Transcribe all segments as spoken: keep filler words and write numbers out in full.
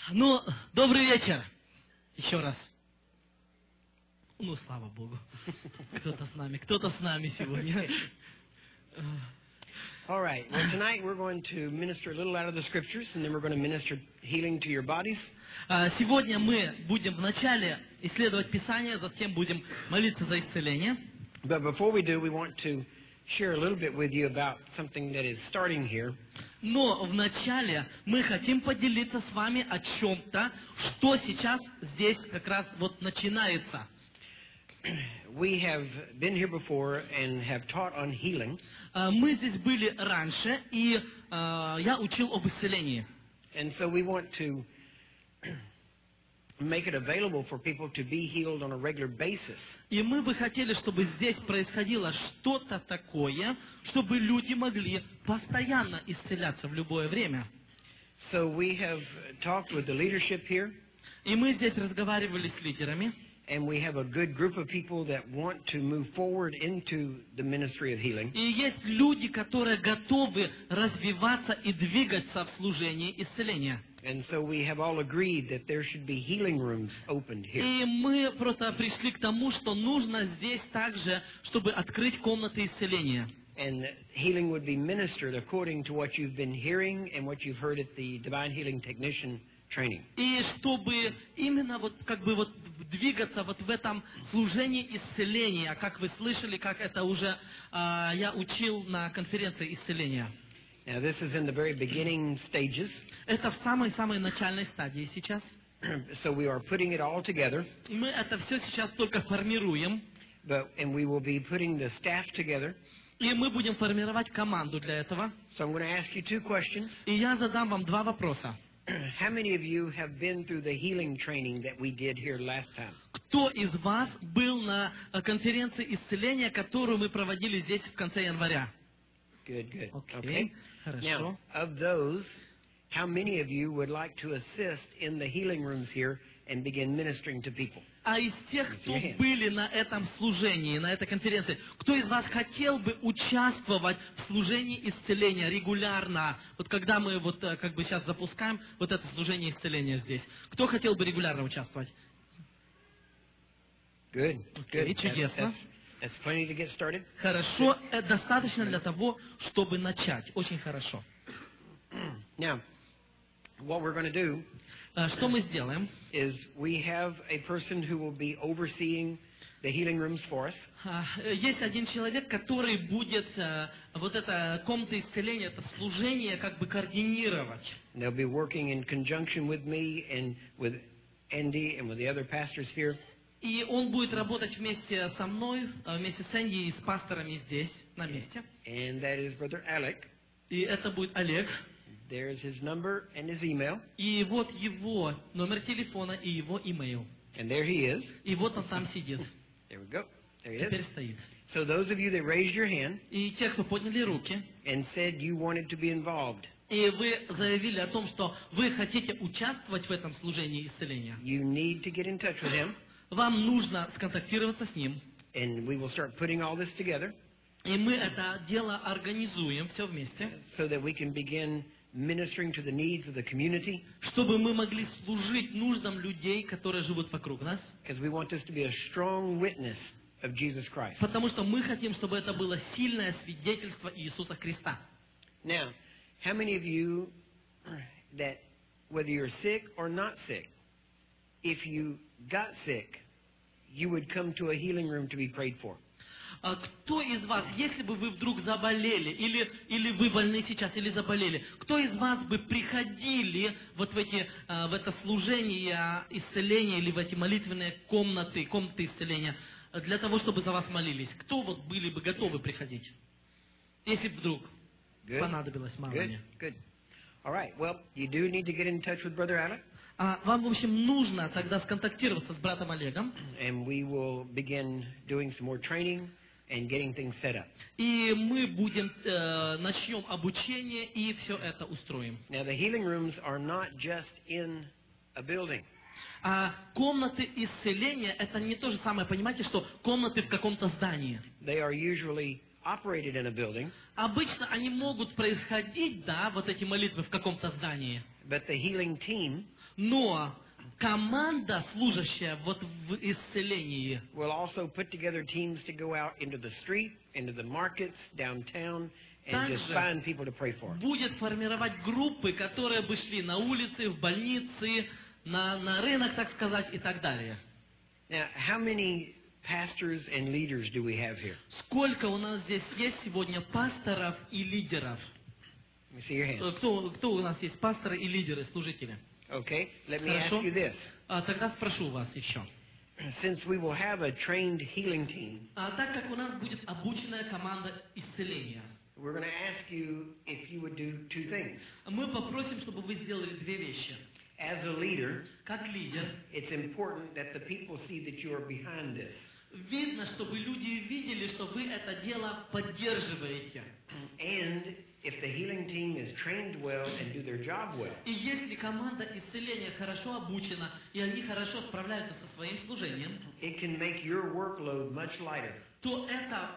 Ну, добрый вечер. Еще раз. Ну, слава Богу. Кто-то с нами, кто-то с нами сегодня. All right. Well, tonight we're going to minister a little out of the scriptures, and then we're going to minister healing to your bodies. Сегодня мы будем вначале исследовать Писание, затем будем молиться за исцеление. But before we do, we want to share a little bit with you about something that is starting here. Но вначале мы хотим поделиться с вами о чем-то, что сейчас здесь как раз вот начинается. We have been here before and have taught on healing. Мы здесь были раньше, и я учил об исцелении. And so we want to make it available for people to be healed on a regular basis. И мы бы хотели, чтобы здесь происходило что-то такое, чтобы люди могли постоянно исцеляться в любое время. So we have talked with the leadership here. И мы здесь разговаривали с лидерами. And we have a good group of people that want to move forward into the ministry of healing. И есть люди, которые готовы развиваться и двигаться в служении исцеления. And so we have all agreed that there should be healing rooms opened here. И мы просто пришли к тому, что нужно здесь также, чтобы открыть комнаты исцеления. And healing would be ministered according to what you've been hearing and what you've heard at the Divine Healing Technician training. И чтобы именно вот как бы вот двигаться вот в этом служении исцеления, как вы слышали, как это уже а, я учил на конференции исцеления. Now this is in the very beginning stages. Это в самой-самой начальной стадии сейчас. So we are putting it all together. Мы это все сейчас только формируем. But and we will be putting the staff together. И мы будем формировать команду для этого. So I'm going to ask you two questions. И я задам вам два вопроса. How many of you have been through the healing training that we did here last time? Кто из вас был на конференции исцеления, которую мы проводили здесь в конце января? Good, good. Okay. Okay. Хорошо. Now, of those, how many of you would like to assist in the healing rooms here and begin ministering to people? А из тех, кто были на этом служении, на этой конференции, кто из вас хотел бы участвовать в служении исцеления регулярно? Вот когда мы вот как бы сейчас запускаем вот это служение исцеления здесь. Кто хотел бы регулярно участвовать? Good. Okay, чудесно. That's plenty to get started. Хорошо. Это достаточно для того, чтобы начать. Очень хорошо. Now, what we're going to do Что мы сделаем? Is we have a person who will be overseeing the healing rooms for us. Есть один человек, который будет вот это комната исцеления, это служение как бы координировать. They'll be working in conjunction with me and with Andy and with the other pastors here. И он будет работать вместе со мной, вместе с Энди и с пасторами здесь, на месте. And that is Brother Alec. И это будет Олег. There's his number and his email. И вот его номер телефона и его имейл. And there he is. И вот он там сидит. There we go. There he Теперь is. стоит. So those of you that raised your hand И те, кто подняли руки, and said you wanted to be involved, и вы заявили о том, что вы хотите участвовать в этом служении исцеления, you need to get in touch with him. вам нужно сконтактироваться с ним. And we will start putting all this together. И мы это дело организуем все вместе, so that we can begin ministering to the needs of the community. Чтобы мы могли служить нуждам людей, которые живут вокруг нас. Because we want this to be a strong witness of Jesus Christ. Потому что мы хотим, чтобы это было сильное свидетельство Иисуса Христа. Now, how many of you that whether you're sick or not sick, if you got sick, you would come to a healing room to be prayed for? Кто из вас, если бы вы вдруг заболели, или, или вы больны сейчас, или заболели, кто из вас бы приходили вот в, эти, в это служение исцеления, или в эти молитвенные комнаты, комнаты исцеления, для того, чтобы за вас молились? Кто вот были бы готовы приходить? Если вдруг Good. понадобилось моление. Good. Good. All right. Well, you do need to get in touch with Brother Alec. А вам, в общем, нужно тогда сконтактироваться с братом Олегом. And we will begin doing some more training and getting things set up. И мы будем э, начнем обучение и все это устроим. Now the healing rooms are not just in a building. А комнаты исцеления это не то же самое, понимаете, что комнаты в каком-то здании. They are usually operated in a building. Обычно они могут происходить, да, вот эти молитвы в каком-то здании. But the healing team Но команда, служащая вот в исцелении, will also put together teams to go out into the street, into the markets, downtown, and just Также find people to pray for. будет формировать группы, которые бы шли на улицы, в больницы, на, на рынок, так сказать, и так далее. Now, how many pastors and leaders do we have here? Сколько у нас здесь есть сегодня пасторов и лидеров? Let me see your hands. Кто, кто у нас есть пасторы и лидеры, служители? Okay, let me ask Хорошо. you this. А, тогда спрошу вас еще. Since we will have a trained healing team, А так как у нас будет обученная команда исцеления, we're going to ask you if you would do two things. мы попросим, чтобы вы сделали две вещи. As a leader, Как лидер, it's important that the people see that you are behind this. видно, чтобы люди видели, что вы это дело поддерживаете. And if the healing team is trained well and do their job well, И если команда исцеления хорошо обучена, и они хорошо справляются со своим служением, it can make your workload much lighter. то это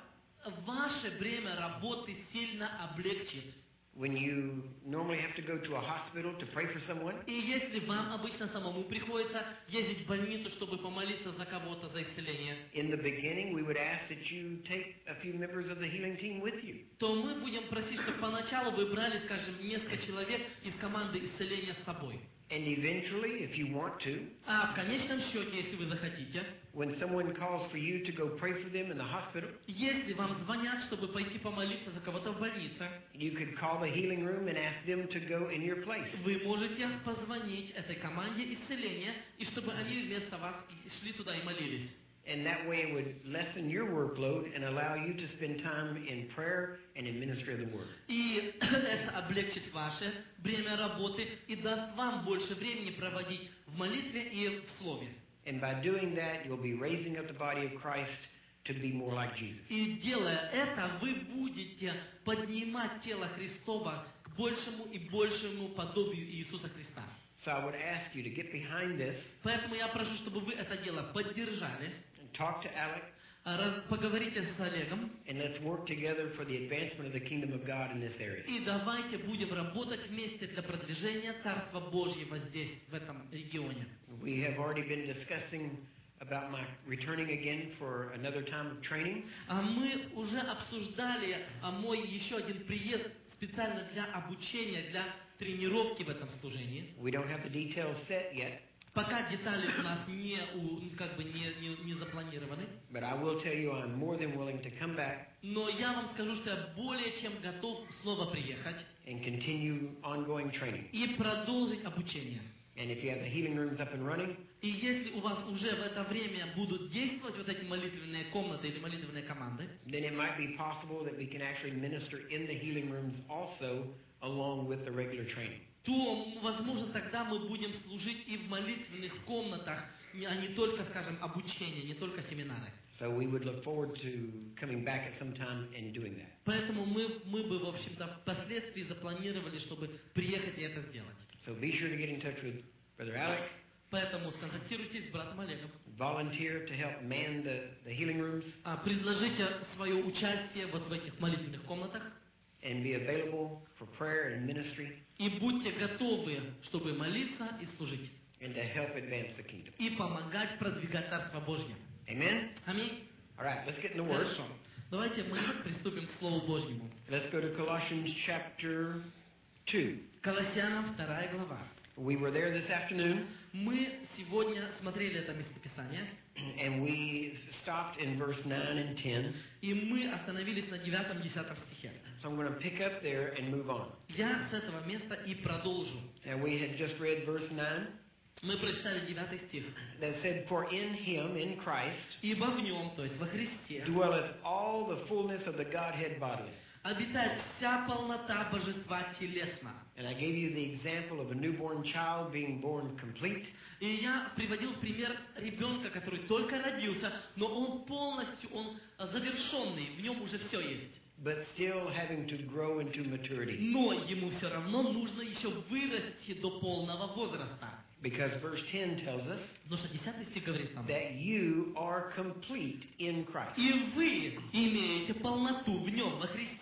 ваше бремя работы сильно облегчит. When you normally have to go to a hospital to pray for someone, И если вам обычно самому приходится ездить в больницу, чтобы помолиться за кого-то, за исцеление, in the beginning we would ask that you take a few members of the healing team with you. то мы будем просить, чтобы поначалу вы брали, скажем, несколько человек из команды исцеления с собой. And eventually, if you want to, А в конечном счете, если вы захотите, when someone calls for you to go pray for them in the hospital, если вам звонят, чтобы пойти помолиться за кого-то в больнице, you could call the healing room and ask them to go in your place. вы можете позвонить этой команде исцеления, и чтобы они вместо вас шли туда и молились. And that way it would lessen your workload and allow you to spend time in prayer and in ministry of the word. И это облегчит ваше бремя работы и даст вам больше времени проводить в молитве и в слове. And by doing that, you'll be raising up the body of Christ to be more like Jesus. И делая это, вы будете поднимать тело Христово к большему и большему подобию Иисуса Христа. So I would ask you to get behind this, Поэтому я прошу, чтобы вы это дело поддержали, and talk to Alec, раз- поговорите с Олегом, and let's work together for the advancement of the kingdom of God in this area. и давайте будем работать вместе для продвижения Царства Божьего здесь, в этом регионе. We have already been discussing about my returning again for another time of training. А мы уже обсуждали а, мой еще один приезд специально для обучения, для тренировки в этом служении. We don't have the details set yet, Пока детали у нас не, у- как бы не, не, не запланированы, but I will tell you I'm more than willing to come back но я вам скажу, что я более чем готов снова приехать and continue ongoing training. и продолжить обучение. And if you have the healing rooms up and running, И если у вас уже в это время будут действовать вот эти молитвенные комнаты или молитвенные команды, then it might be possible that we can actually minister in the healing rooms also along with the regular training. то, возможно, тогда мы будем служить и в молитвенных комнатах, не- а не только, скажем, обучение, не только семинары. So we would look forward to coming back at some time and doing that. Поэтому мы, мы бы, в общем-то, впоследствии запланировали, чтобы приехать и это сделать. So be sure to get in touch with Brother Alec, Поэтому сконтактируйтесь с братом Олегом. volunteer to help man the, the healing rooms, А, Предложите свое участие вот в этих молитвенных комнатах. and be available for prayer and ministry, И будьте готовы, чтобы молиться и служить. and to help advance the kingdom. И помогать продвигать Царство Божье. Amen? Аминь. All right, let's get in the Word. Хорошо. Давайте мы приступим к Слову Божьему. Let's go to Colossians chapter two. Колоссянам вторая глава. We were there this afternoon, Мы сегодня смотрели это местописание, and we stopped in verse nine and ten. и мы остановились на девятом-десятом стихе. So I'm going to pick up there and move on. Я с этого места и продолжу. Now we had just read verse nine Мы прочитали девятый стих. that said, "For in him, in Christ, «Ибо в нем, то есть во Христе, dwelleth all the fullness of the Godhead bodily." обитает вся полнота Божества телесно». And I gave you the example of a newborn child being born complete. И я приводил в пример ребенка, который только родился, но он полностью, он завершенный, в нем уже все есть. But still having to grow into maturity. Но ему все равно нужно еще вырасти до полного возраста. Because verse ten tells us Потому что десятый стих говорит нам: that you are complete in Christ. «И вы имеете полноту в нем, во Христе».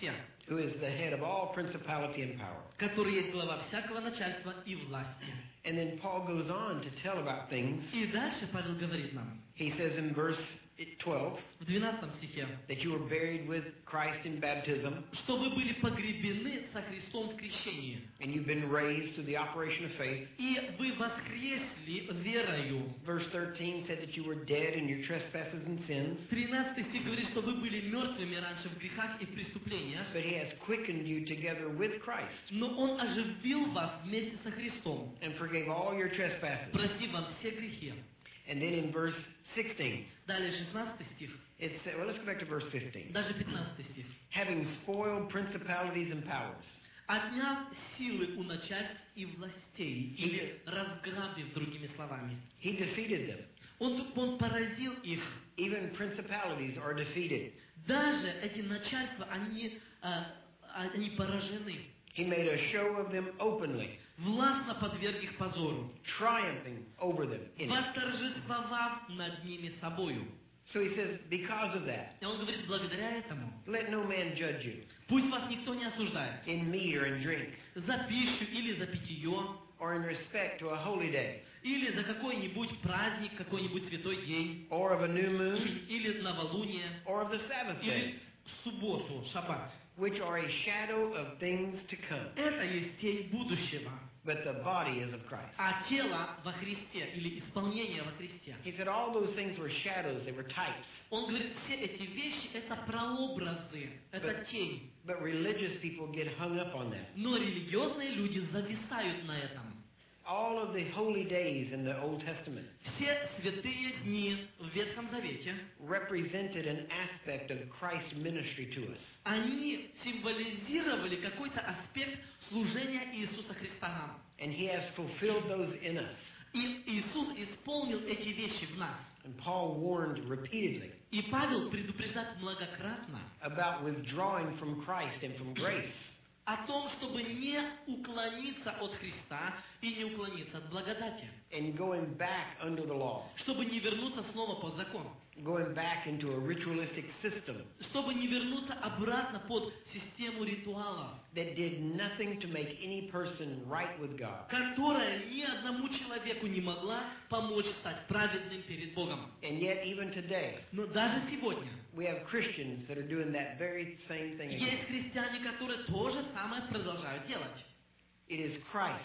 who is the head of all principality and power. который есть глава всякого начальства и власти. And then Paul goes on to tell about things. И дальше Павел говорит нам, He says in verse twelve в двенадцатом стихе, that you were buried with Christ in baptism, что вы были погребены со Христом в крещении, and you've been raised through the operation of faith. и вы воскресли верою. Verse thirteen said that you were dead in your trespasses and sins, тринадцатый стих говорит, что вы были мертвыми раньше в грехах и в преступлениях, but he has quickened you together with Christ но Он оживил вас вместе со Христом, and forgave all your trespasses. простив вам все грехи. And then in verse sixteen, Далее шестнадцатый стих, it said, well, let's go back to verse fifteen. даже пятнадцатый стих. Having spoiled principalities and powers. Отняв силы у начальств и властей, или разграбив, другими словами. He defeated them. Он, он поразил их. Even principalities are defeated. Даже эти начальства, они, а, они поражены. He made a show of them openly, Властно подверг их позору, triumphing over them in it. восторжествовав над ними собою. So he says, because of that, И он говорит, благодаря этому, let no man judge you пусть вас никто не осуждает in meat or in drink, за пищу или за питье, or in respect to a holy day, или за какой-нибудь праздник, какой-нибудь святой день, or of a new moon, или новолуние, or of the Sabbath или day, субботу, шаббат. which are a shadow of things to come. Это есть тень будущего, But the body is of Christ. а тело во Христе, или исполнение во Христе. He said all those things were shadows, they were types. Он говорит, все эти вещи — это прообразы, это тень. But religious people get hung up on that. Но религиозные люди зависают на этом. All of the holy days in the Old Testament Все святые дни в Ветхом Завете, represented an aspect of Christ's ministry to us. они символизировали какой-то аспект служения Иисуса Христа нам. And he has fulfilled those in us. И Иисус исполнил эти вещи в нас. And Paul warned repeatedly И Павел предупреждает многократно about withdrawing from Christ and from grace. о том, чтобы не уклониться от Христа и не уклониться от благодати. And going back under the law. Чтобы не вернуться снова под закон. Going back into a ritualistic system Чтобы не вернуться обратно под систему ритуалов, that did nothing to make any person right with God. которая ни одному человеку не могла помочь стать праведным перед Богом. And yet even today, Но даже сегодня we have Christians that are doing that very same thing again. есть христиане, которые то же самое продолжают делать. It is Christ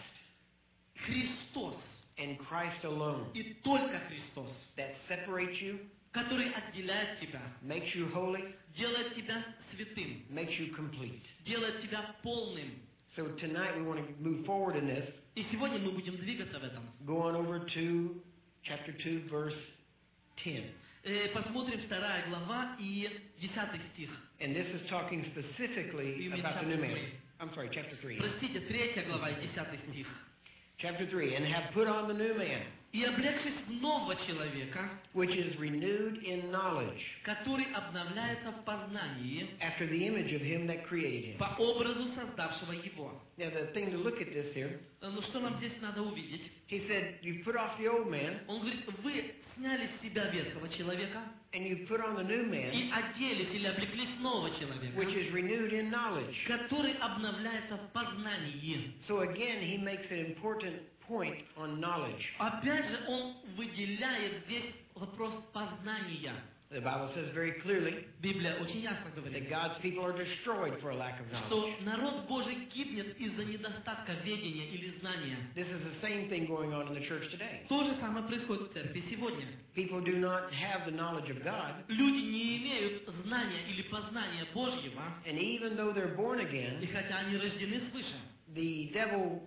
Христос and Christ alone и только Христос, that separates you, который отделяет тебя, makes you holy, делает тебя святым, makes you complete. делает тебя полным. So tonight we want to move forward in this. И сегодня мы будем двигаться в этом. Go on over to chapter two, verse ten. Э, Посмотрим вторая глава и десятый стих. And this is talking specifically You mean about the chapter new man. three. I'm sorry, chapter three. Простите, третья глава и десятый стих. Chapter three. And have put on the new man, «И облегшись в нового человека, which is renewed in knowledge, который обновляется в познании after the image of him that created him». по образу создавшего его». Now the thing to look at this here, Э, Ну что нам здесь надо увидеть? he said, you put off the old man, Он говорит, вы сняли с себя ветхого человека and you put on the new man, и оделись или облеклись нового which человека, is renewed in knowledge. который обновляется в познании. So again, he makes an important point on knowledge. Опять же, он выделяет здесь вопрос познания. The Bible says very clearly Библия очень ясно that говорит, God's people are destroyed for a lack of что knowledge. народ Божий гибнет из-за недостатка ведения или знания. This is the same thing going on in the church today. То же самое происходит в церкви сегодня. People do not have the knowledge of God, Люди не имеют знания или познания Божьего, and even though they're born и again, хотя они рождены свыше, the devil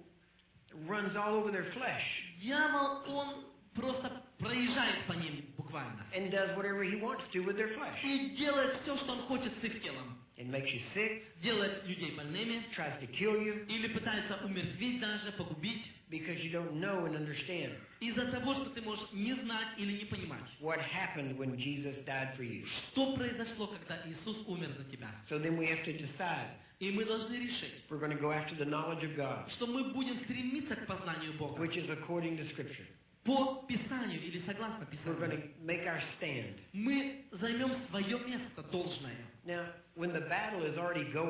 runs all over their flesh дьявол, он просто проезжает по ним буквально. and does whatever he wants to with their flesh. И делает все, что он хочет с их телом. It makes you sick, Делает людей больными, tries to kill you, или пытается умертвить даже, погубить, because you don't know and understand из-за того, что ты можешь не знать или не понимать, what happened when Jesus died for you. что произошло, когда Иисус умер за тебя. So then we have to decide И мы должны решить, if we're going to go after the knowledge of God, что мы будем стремиться к познанию Бога which is according to Scripture. по Писанию или согласно We're going Писанию. to make our stand. Мы займем свое место должное. Now, when the battle is already going,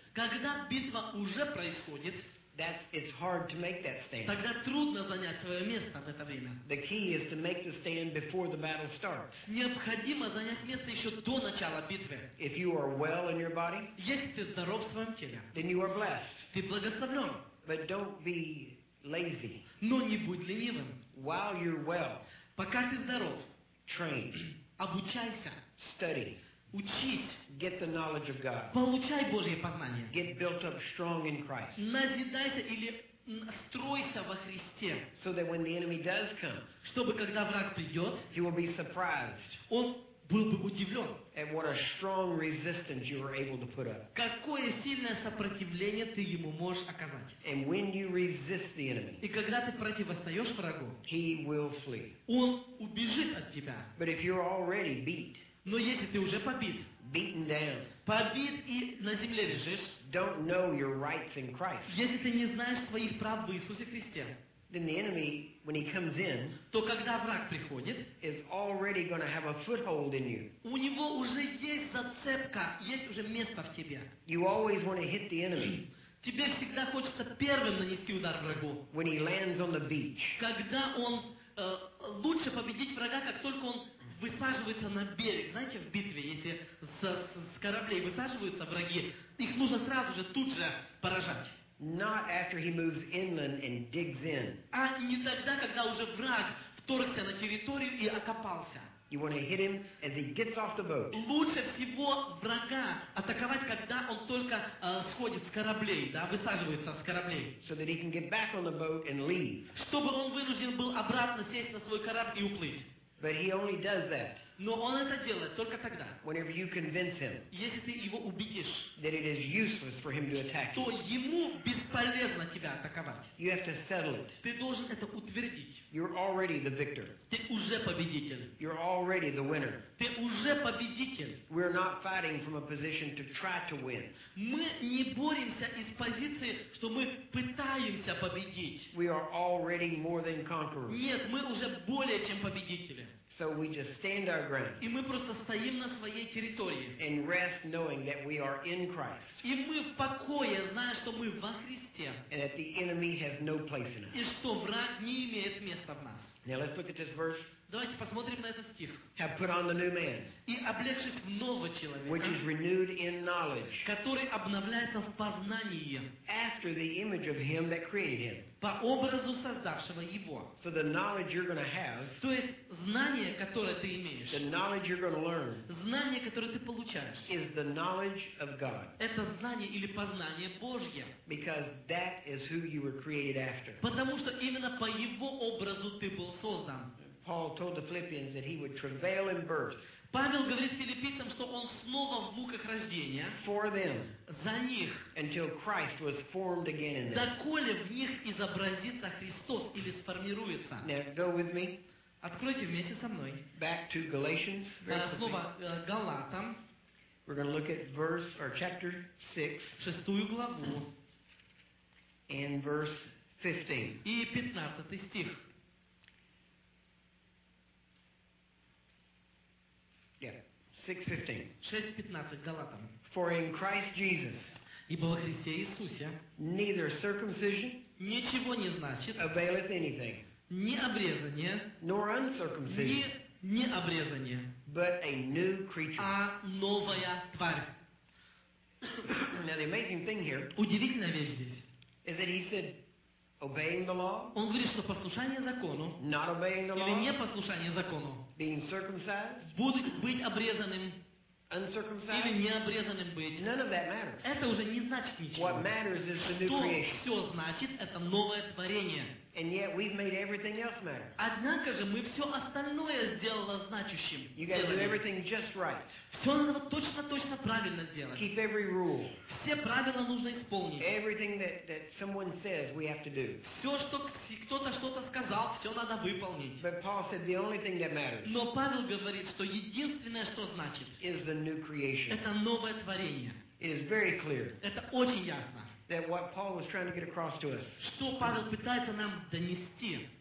Когда битва уже происходит, that's it's hard to make that stand. тогда трудно занять свое место в это время. The key is to make the stand before the battle starts. Необходимо занять место еще до начала битвы. If you are well in your body, Если ты здоров в своем теле, then you are blessed. ты благословлен. But don't be lazy. Но не будь ленивым. While you're well, Пока ты здоров, train, обучайся, study, учись, get the knowledge of God. получай Божье познание. Get built up strong in Christ. Назидайся или м, стройся во Христе, So that when the enemy does come, чтобы когда враг придет, he will be surprised он был бы удивлен, at what a strong resistance you were able to put up. какое сильное сопротивление ты ему можешь оказать. And when you resist the enemy, И когда ты противостоишь врагу, he will flee. он убежит от тебя. But if you're already beat, Но если ты уже побит, beaten down, побит и на земле лежишь, don't know your rights in Christ, если ты не знаешь своих прав в Иисусе Христе, then the enemy, when he comes in, то когда враг приходит, is already going to have a foothold in you. у него уже есть зацепка, есть уже место в тебе. You always want to hit the enemy Тебе всегда хочется первым нанести удар врагу. when he lands on the beach. Когда он э, лучше победить врага, как только он высаживается на берег. Знаете, в битве, если с, с- с кораблей высаживаются враги, их нужно сразу же тут же поражать. Not after he moves inland and digs in. А не тогда, когда уже враг вторгся на территорию и окопался. You want to hit him as he gets off the boat. Лучше всего врага атаковать, когда он только э, сходит с кораблей, да, высаживается с кораблей. So that he can get back on the boat and leave. Чтобы он вынужден был обратно сесть на свой корабль и уплыть. But he only does that Но он это делает только тогда, whenever you convince him если ты его убедишь, that it is useless for him to attack то you. ему бесполезно тебя атаковать. You have to settle it. Ты должен это утвердить. You're already the victor. Ты уже победитель. You're already the winner. Ты уже победитель. We're not fighting from a position to try to win. Мы не боремся из позиции, что мы пытаемся победить. We are already more than conquerors. Нет, мы уже более чем победители. So we just stand our ground И мы просто стоим на своей территории. and rest knowing that we are in Christ И мы в покое, зная, что мы во Христе. and that the enemy has no place in us. И что враг не имеет места в нас. Now let's look at this verse. Давайте посмотрим на этот стих. Have put on the new man, И облегшись в нового which is человека, renewed in knowledge который обновляется в познании after the image of him that created him. по образу создавшего его. So the knowledge you're going to have, То есть знание, которое ты имеешь, the knowledge you're going to learn, знание, которое ты получаешь, is the knowledge of God, это знание или познание Божье. because that is who you were created after. Потому что именно по его образу ты был создан. Paul told the Philippians that he would travail in birth Павел говорит филиппийцам, что он снова в муках рождения for them за них, until Christ was formed again in them. доколе в них изобразится Христос или сформируется. Now go with me Откройте вместе со мной. back to Galatians. very А, quickly. Снова э, Галатам, We're going to look at verse or chapter six шестую главу and verse fifteen. и пятнадцатый стих. Yeah, six fifteen. шесть пятнадцать Галатам. For in Christ Jesus Ибо во Христе Иисусе neither circumcision ничего не значит availeth anything, ни обрезание, nor ни uncircumcision, не обрезание, but a new creature. а новая тварь. Now the amazing thing here Удивительная вещь здесь. is that he said, obeying the law, Он говорит, что послушание закону not obeying the или law, непослушание закону, being circumcised, будет быть обрезанным или uncircumcised, не обрезанным быть. none of that matters. Это уже не значит ничего. What matters is the new Что creation. все значит, это новое творение. And yet we've made everything else matter. Однако же мы все остальное сделали значущим. You got to do everything just right. Все надо вот точно-точно правильно сделать. Keep every rule. Все правила нужно исполнить. Everything that, that someone says we have to do. Все, что кто-то что-то сказал, все надо выполнить. But Paul said the only thing that matters Но Павел говорит, что единственное, что значит, is the new creation. это новое творение. It is very clear Это очень ясно. that what Paul was trying to get across to us Что Павел пытается нам донести,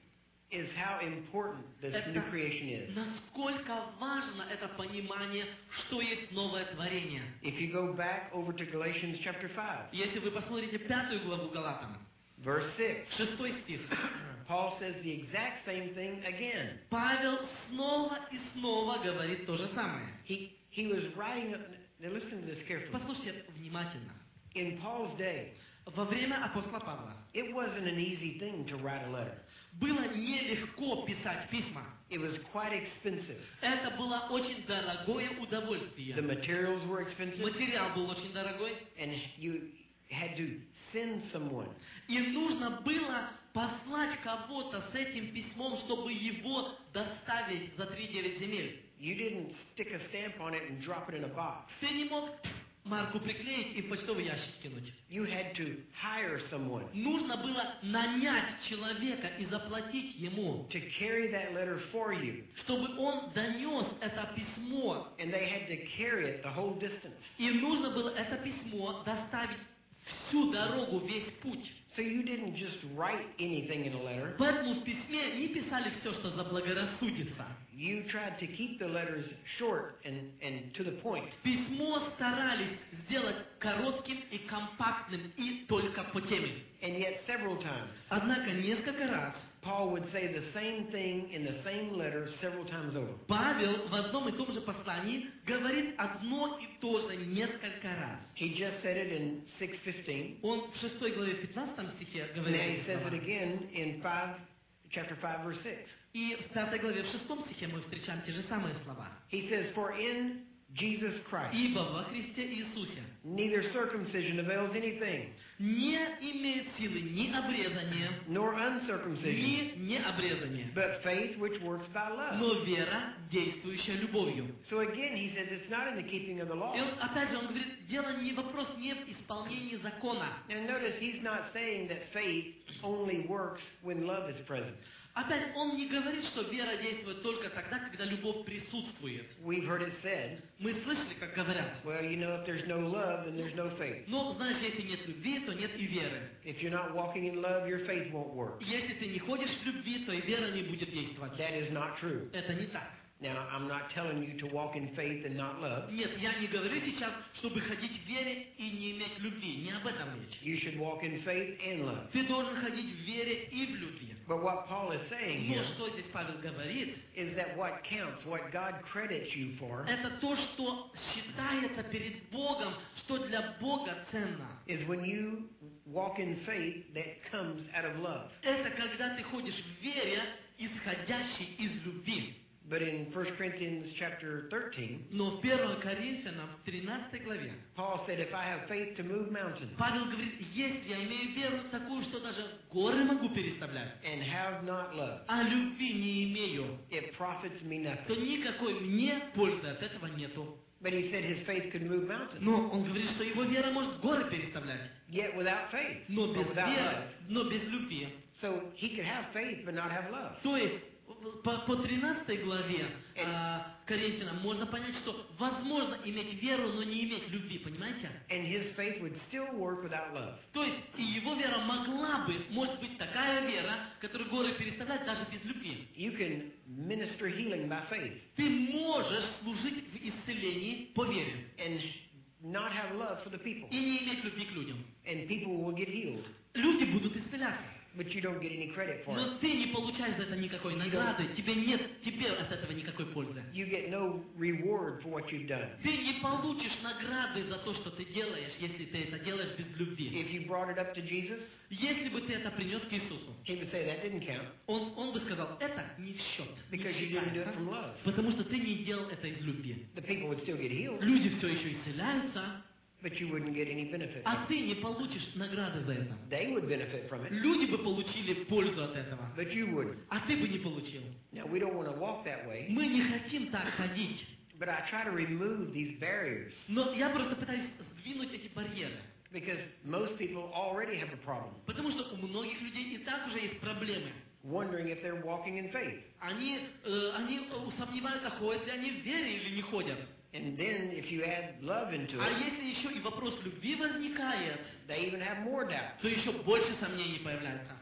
is how important this Это new creation is. насколько важно это понимание, что есть новое творение. If you go back over to Galatians chapter five, Если вы посмотрите пятую главу Галатам, verse six, шестой стих, Paul says the exact same thing again. Павел снова и снова говорит то же самое. He, he was writing, now listen to this carefully. Послушайте внимательно. In Paul's day, Во время апостола Павла it wasn't an easy thing to write a letter. было нелегко писать письма. It was quite expensive. Это было очень дорогое The удовольствие. materials were expensive, Материал был очень дорогой. and you had to send someone. И нужно было послать кого-то с этим письмом, чтобы его доставить за три-девять земель. You didn't stick a stamp on it and drop it in a box. Ты не мог марку приклеить и в почтовый ящик кинуть. You had to hire someone Нужно было нанять человека и заплатить ему, to carry that letter for you. чтобы он донес это письмо. And they had to carry it the whole distance. И нужно было это письмо доставить всю дорогу, весь путь. So you didn't just write anything in a letter. Поэтому в письме не писали все, что заблагорассудится. You tried to keep the letters short and, and to the point. Письмо старались сделать коротким и компактным и только по теме. And yet several times, Однако несколько раз Paul would say the same thing in the same letter several times over. Павел в одном и том же послании говорит одно и то же несколько раз. He just said it in six fifteen. Он в шестой главе в пятнадцатом стихе And говорит now he эти says it слова. again in five, chapter five, verse six. И в пятой главе, в шестом стихе мы встречаем те же самые слова. He says, "For in Jesus Christ, Ибо во Христе Иисусе neither circumcision avails anything, не имеет силы ни обрезания, nor uncircumcision, ни необрезания, but faith which works by love." но вера, действующая любовью. So again, he says it's not in the keeping of the law. И он, опять же, он говорит, дело не вопрос не в исполнении закона. And notice he's not saying that faith only works when love is present. Опять, он не говорит, что вера действует только тогда, когда любовь присутствует. We've heard it said, Мы слышали, как говорят. well, you know, if there's no love, then there's no faith. Но, знаешь, если нет любви, то нет и веры. If you're not walking in love, your faith won't work. Если ты не ходишь в любви, то и вера не будет действовать. That is not true. Это не так. Now, I'm not telling you to walk in faith and not love. Нет, я не говорю сейчас, чтобы ходить в вере и не иметь любви. Не об этом речь. You should walk in faith and love. Ты должен ходить в вере и в любви. But what Paul is saying Но here что здесь Павел говорит, is that what counts, what God credits you for, это то, что считается перед Богом, что для Бога ценно. is when you walk in faith that comes out of love. Это когда ты ходишь в вере, исходящей из любви. But in First Corinthians chapter thirteen, Но в первом Коринфянам, в тринадцатой главе, Paul said, if I have faith to move mountains Павел говорит, если я имею веру такую, что даже горы могу переставлять, and have not love, а любви не имею, it profits me то nothing. никакой мне пользы от этого нету. But he said his faith could move mountains. Но он говорит, что его вера может горы переставлять, Yet without faith, но or без without веры, love. но без любви. So he could have faith but not have love. То есть по, по тринадцатой главе а, Коринфянам можно понять, что возможно иметь веру, но не иметь любви, понимаете? And his faith would still work without love. То есть и его вера могла бы, может быть, такая вера, которая горы переставляет даже без любви. You can minister healing by faith Ты можешь служить в исцелении по вере and not have love for the people. и не иметь любви к людям. And people will get healed, Люди будут исцеляться, but you don't get any credit for it. но ты не получаешь за это никакой награды, тебе нет, тебе от этого никакой пользы. You get no reward for what you've done. Ты не получишь награды за то, что ты делаешь, если ты это делаешь без любви. If you brought it up to Jesus, Если бы ты это принес к Иисусу, he would say that didn't count он, он бы сказал, это не в счет, не because you didn't do it считается, from love. потому что ты не делал это из любви. The people would still get healed, Люди все еще исцеляются, but you wouldn't get any benefit. а ты не получишь награды за это. They would benefit from it, Люди бы получили пользу от этого, but you wouldn't. а ты бы не получил. Now, we don't want to walk that way, Мы не хотим так ходить, but I try to remove these barriers но я просто пытаюсь сдвинуть эти барьеры, because most people already have a problem, потому что у многих людей и так уже есть проблемы. wondering if they're walking in faith. Они, э, они сомневаются, ходят ли они в вере или не ходят. And then if you add love into А it, если еще и вопрос любви возникает, they even have more doubt. то еще больше сомнений появляется.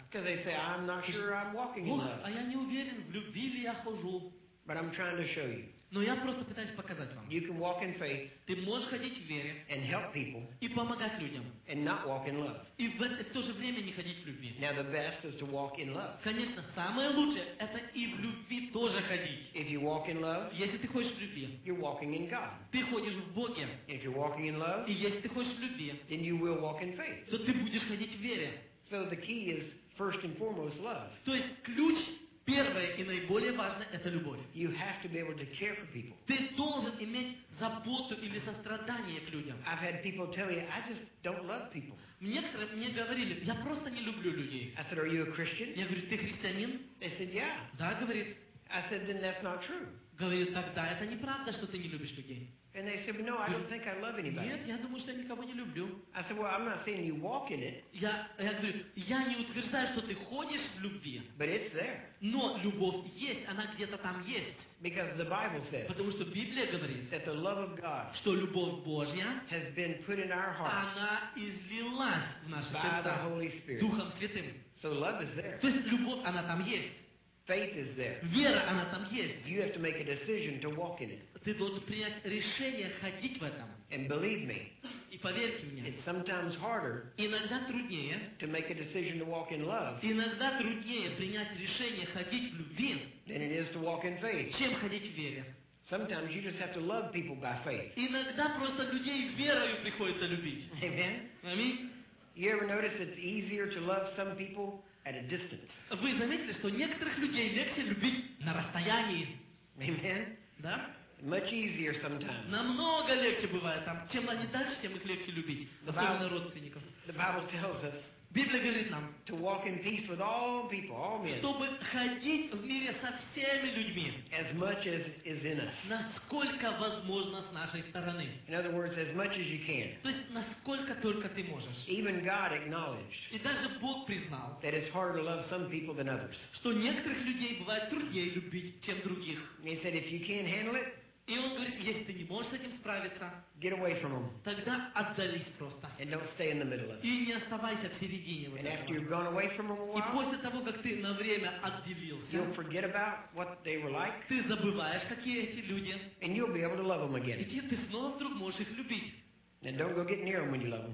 Because they say, I'm not sure I'm walking in Ох, love. а я не уверен, в любви ли я хожу. But I'm trying to show you. Но я просто пытаюсь показать вам. You can walk in faith Ты можешь ходить в вере and help people и помогать людям. and not walk in love. И в, это, в то же время не ходить в любви. Now, the best is to walk in love. Конечно, самое лучшее – это и в любви тоже ходить. If you walk in love, Если ты ходишь в любви, you're walking in God. ты ходишь в Боге. If you're walking in love, И если ты ходишь в любви, then you will walk in faith. то ты будешь ходить в вере. So the key is, first and foremost, love. То есть ключ, первое и наиболее важное – это любовь. You have to be able to care for people. Ты должен иметь заботу или сострадание к людям. I've had people tell me, I just don't love people. Некоторые мне говорили, я просто не люблю людей. I said, are you a Christian? Я говорю, ты христианин? They said, yeah. Да, говорит. I said, then that's not true. Говорит, тогда это неправда, что ты не любишь людей. And they said, no, I don't think I love anybody. Нет, я думаю, что я никого не люблю. I said, well, I'm not saying you walk in it, Я, я говорю, я не утверждаю, что ты ходишь в любви, but it's there. но любовь есть, она где-то там есть. Because the Bible says Потому что Библия говорит, that the love of God что любовь Божья, has been put in our hearts она излилась в наши by the сердца Holy Spirit. Духом Святым. So love is there. То есть любовь, она там есть. Faith is there. Вера, она там есть. You have to make a decision to walk in it. Ты должен принять решение ходить в этом. And believe me, И поверьте мне, it's sometimes harder иногда труднее, to make a decision to walk in love иногда труднее принять решение ходить в любви, than it is to walk in faith. чем ходить в вере. Sometimes you just have to love people by faith. Иногда просто людей верою приходится любить. Amen? Аминь. You ever notice it's easier to love some people at a distance? Вы заметили, что некоторых людей легче любить на расстоянии? Amen? Да? Much easier sometimes. Намного легче бывает. Там, чем они дальше, тем их легче любить. Особенно родственников. The Bible tells us Библия говорит нам, to walk in peace with all people, all men, чтобы ходить в мире со всеми людьми, as much as is in us. насколько возможно с нашей стороны. In other words, as much as you can. То есть, насколько только ты можешь. Even God acknowledged И даже Бог признал, that it's harder to love some people than others. что некоторых людей бывает труднее любить, чем других. And He said, if you can't handle it, И Он говорит, если ты не можешь с этим справиться, get away from them тогда отдались просто. and don't stay in the middle of it. И не оставайся в середине вот And after этого. you've gone away from them a И while, после того, как ты на время you'll отделился, forget about what they were like, ты забываешь, какие эти люди. and you'll be able to love them И again. те- ты снова вдруг можешь их любить. And don't go get near them when you love them.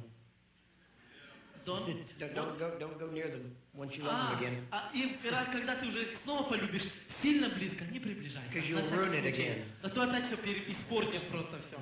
Don't- Don't, don't go, don't go near them once you love А, them again. а и раз, когда ты уже их снова полюбишь, сильно близко, не приближайся. Because На you'll всякий ruin it случай. again. А то опять все пере- испортишь просто все.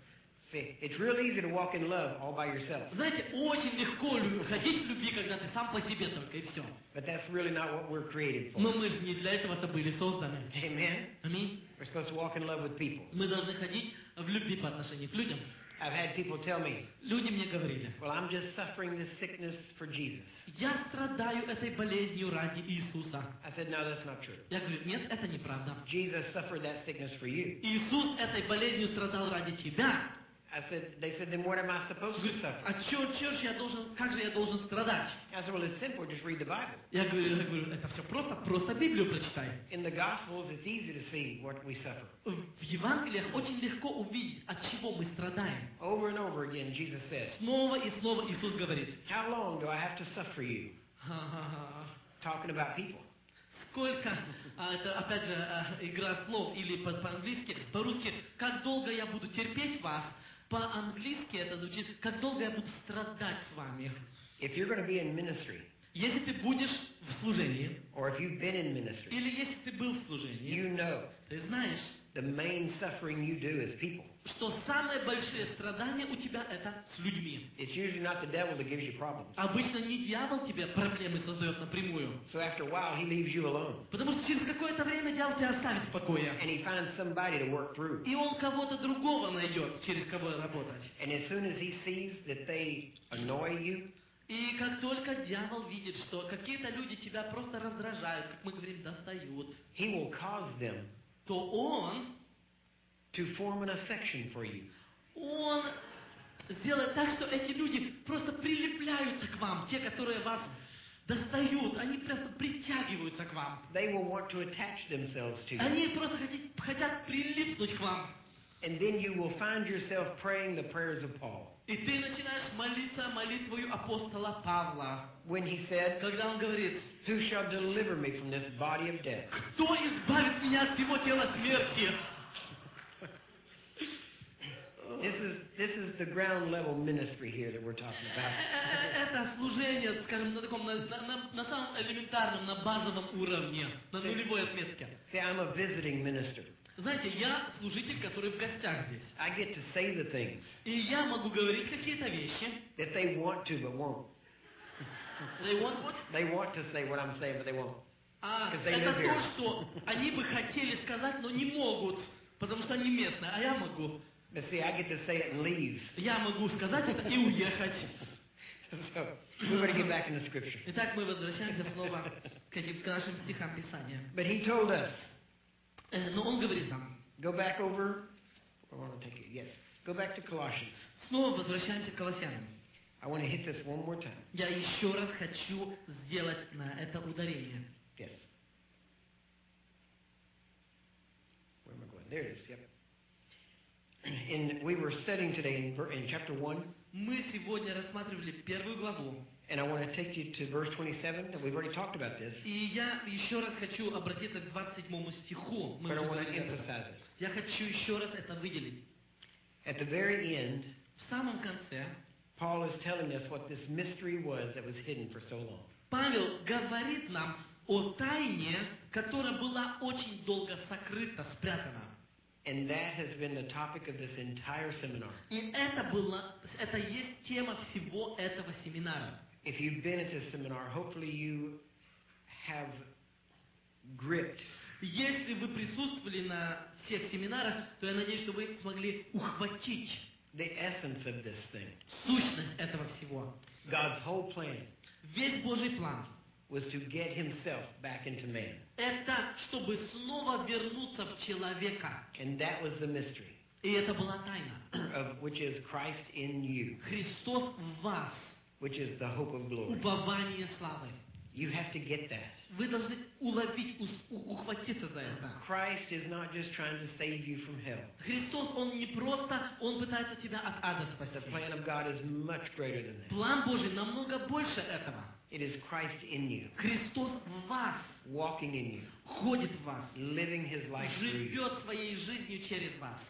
See, it's real easy to walk in love all by yourself, Знаете, очень легко лю- ходить в любви, когда ты сам по себе только, и все. but that's really not what we're created for. Но мы же не для этого-то были созданы. Amen? Аминь. We're supposed to walk in love with people. Мы должны ходить в любви по отношению к людям. I've had people tell me, Люди мне говорили, well, I'm just suffering this sickness for Jesus. я страдаю этой болезнью ради Иисуса. I said, no, that's not true. Я говорю, нет, это неправда. Jesus suffered that sickness for you. Иисус этой болезнью страдал ради тебя. I said, they said, then what am I supposed to Говорит, suffer? а чё, чё ж я должен, как же я должен страдать? I said, well, it's simple, just read the Bible. Я говорю, я говорю, это все просто, просто Библию прочитай. In the Gospels, it's easy to see what we suffer. В Евангелиях очень легко увидеть, от чего мы страдаем. Over and over again, Jesus said, Снова и снова Иисус говорит. how long do I have to suffer you? Ха-ха-ха. Talking about people. Сколько, а, это опять же а, игра слов, или по- по-английски, по-русски, как долго я буду терпеть вас, по-английски это звучит, как долго я буду страдать с вами. If you're going to be in ministry, Если ты будешь в служении, or if you've been in ministry, или если ты был в служении, you know ты знаешь, the main suffering you do is people. что самые большие страдания у тебя это с людьми. It's usually not the devil that gives you problems. Обычно не дьявол тебе проблемы создает напрямую. So after a while, he leaves you alone. Потому что через какое-то время дьявол тебя оставит в покое. And he finds somebody to work through. И он кого-то другого найдет, через кого работать. And as soon as he sees that they annoy you, И как только дьявол видит, что какие-то люди тебя просто раздражают, как мы говорим, достают, he will cause them то он, to form an affection for you. он сделает так, что эти люди просто прилепляются к вам, те, которые вас достают, они просто притягиваются к вам. They will want to attach themselves to you. Они просто хотят, хотят прилипнуть к вам. And then you will find yourself praying the prayers of Paul. И ты начинаешь молиться молитвою апостола Павла. when he said, когда Он говорит, "Who shall deliver me from this body of death?" кто избавит меня от всего тела смерти? This is this is the ground level ministry here that we're talking about. Это служение, скажем, на таком, на, на, на самом элементарном, на базовом уровне, на нулевой отметке. See, I'm a visiting minister. Знаете, я служитель, который в гостях здесь. I get to say the things И я могу говорить какие-то вещи. that they want to but won't. They want what? They want to say what I'm saying, but they won't. А, Because they это live то, here. что они бы хотели сказать, но не могут, потому что они местные, а я могу. But see, I get to say it and leave. Я могу сказать это и уехать. So we better get back in the scripture. Итак, мы возвращаемся снова к этим к нашим стихам Писания. But he told us, Э, Но он говорит нам, go back over. I want to take it. Yes, go back to Colossians. снова возвращаемся к Колоссянам. I want to hit this one more time. Я еще раз хочу сделать на это ударение. Yes. Where am I going? There it is. Yep. In we were studying today in, ver- in chapter one, Мы сегодня рассматривали первую главу. and I want to take you to verse twenty-seven. And we've already talked about this, И я еще раз хочу обратиться к двадцать седьмому стиху. Мы but I уже want to говорили об этом. emphasize it. Я хочу еще раз это выделить. At the very end, В самом конце Paul is telling us what this mystery was that was hidden for so long. Павел говорит нам о тайне, которая была очень долго сокрыта, спрятана. And that has been the topic of this entire seminar. И это было, это есть тема всего этого семинара. If you've been at this seminar, hopefully you have gripped Если вы присутствовали на всех семинарах, то я надеюсь, что вы смогли ухватить the essence of this thing. сущность этого всего. God's whole plan Весь Божий план was to get himself back into man. – это чтобы снова вернуться в человека. And that was the mystery, И это была тайна. of which is Christ in you, Христос в вас, which is the hope of glory. упование славы. You have to get that. Вы должны уловить, ус- у- ухватиться за это. Christ is not just trying to save you from hell. Христос, Он не просто, Он пытается тебя от ада The спасти. plan of God is much greater than that. План Божий намного больше этого. It is Christ in you, Христос в вас, walking in you, ходит в вас, living his life through you. живет своей жизнью через вас.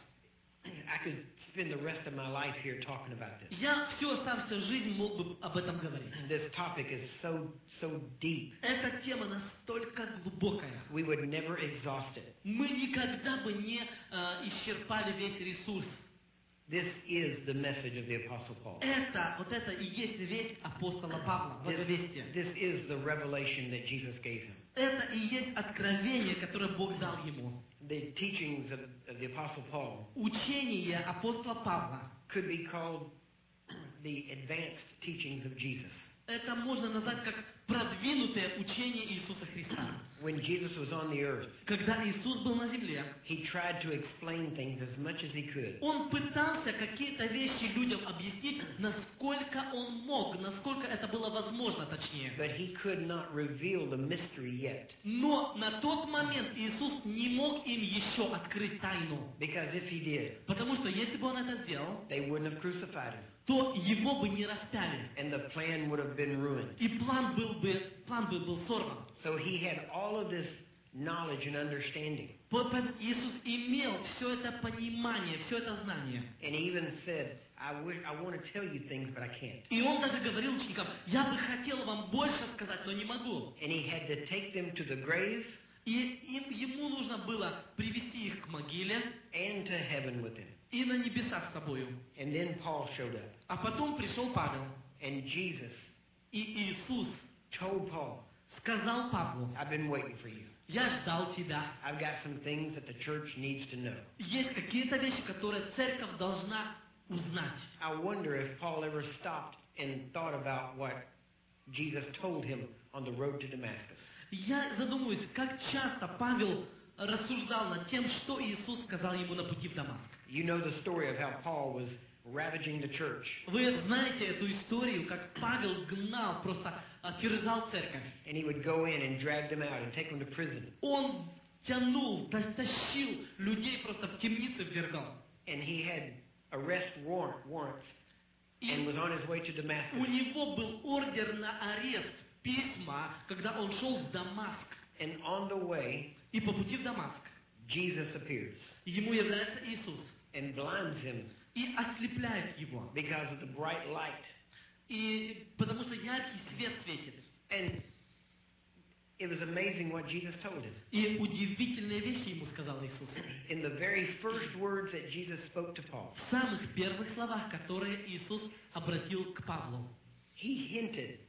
I could spend the rest of my life here talking about this. Я всю оставшуюся жизнь мог бы об этом говорить. This topic is so, so deep. Эта тема настолько глубокая. We would never exhaust it. Мы никогда бы не э, исчерпали весь ресурс. This is the message of the Apostle Paul. Это, вот это и есть весть апостола Павла, This, благовестие. this is the revelation that Jesus gave him. Это и есть откровение, которое Бог дал ему. The teachings of, of the Apostle Paul Учение апостола Павла. could be called the advanced teachings of Jesus. Это можно назвать как продвинутое учение Иисуса Христа. When Jesus was on the earth, Когда Иисус был на земле, he tried to explain things as much as he could. Он пытался какие-то вещи людям объяснить, насколько Он мог, насколько это было возможно, точнее. But he could not reveal the mystery yet. Но на тот момент Иисус не мог им еще открыть тайну. Because if he did, Потому что если бы Он это сделал, they wouldn't have crucified him. то Его бы не распяли. And the plan would have been ruined. И план был бы, план бы был сорван. So he had all of this knowledge and understanding. Вот Иисус имел все это понимание, все это знание. And he even said, I, wish, I want to tell you things, but I can't. И Он даже говорил ученикам: я бы хотел вам больше сказать, но не могу. And he had to take them to the grave И им, ему нужно было привести их к могиле and to heaven with him. и на небеса с собою. And then Paul showed up. А потом пришел Павел. And Jesus И Иисус told Paul, сказал Павлу: I've been waiting for you. я ждал тебя. I've got some things that the church needs to know. Есть какие-то вещи, которые церковь должна узнать. I wonder if Paul ever stopped and thought about what Jesus told him on the road to Damascus. Я задумываюсь, как часто Павел рассуждал над тем, что Иисус сказал ему на пути в Дамаск. You know the story of how Paul was ravaging the church. Вы знаете эту историю, как Павел гнал, просто а, терзал церковь. And he would go in and drag them out and take them to prison. Он тянул, тащил людей, просто в темницы ввергал. And he had arrest warrant, warrants and И was on his way to у Damascus. него был ордер на арест, письма, когда он шел в Дамаск. And on the way, И по пути в Дамаск Jesus appears ему является Иисус and blinds him и ослепляет его. because of the bright light. И потому что яркий свет светит. And it was amazing what Jesus told him. И удивительные вещи ему сказал Иисус. In the very first words that Jesus spoke to Paul, В самых первых словах, которые Иисус обратил к Павлу, he hinted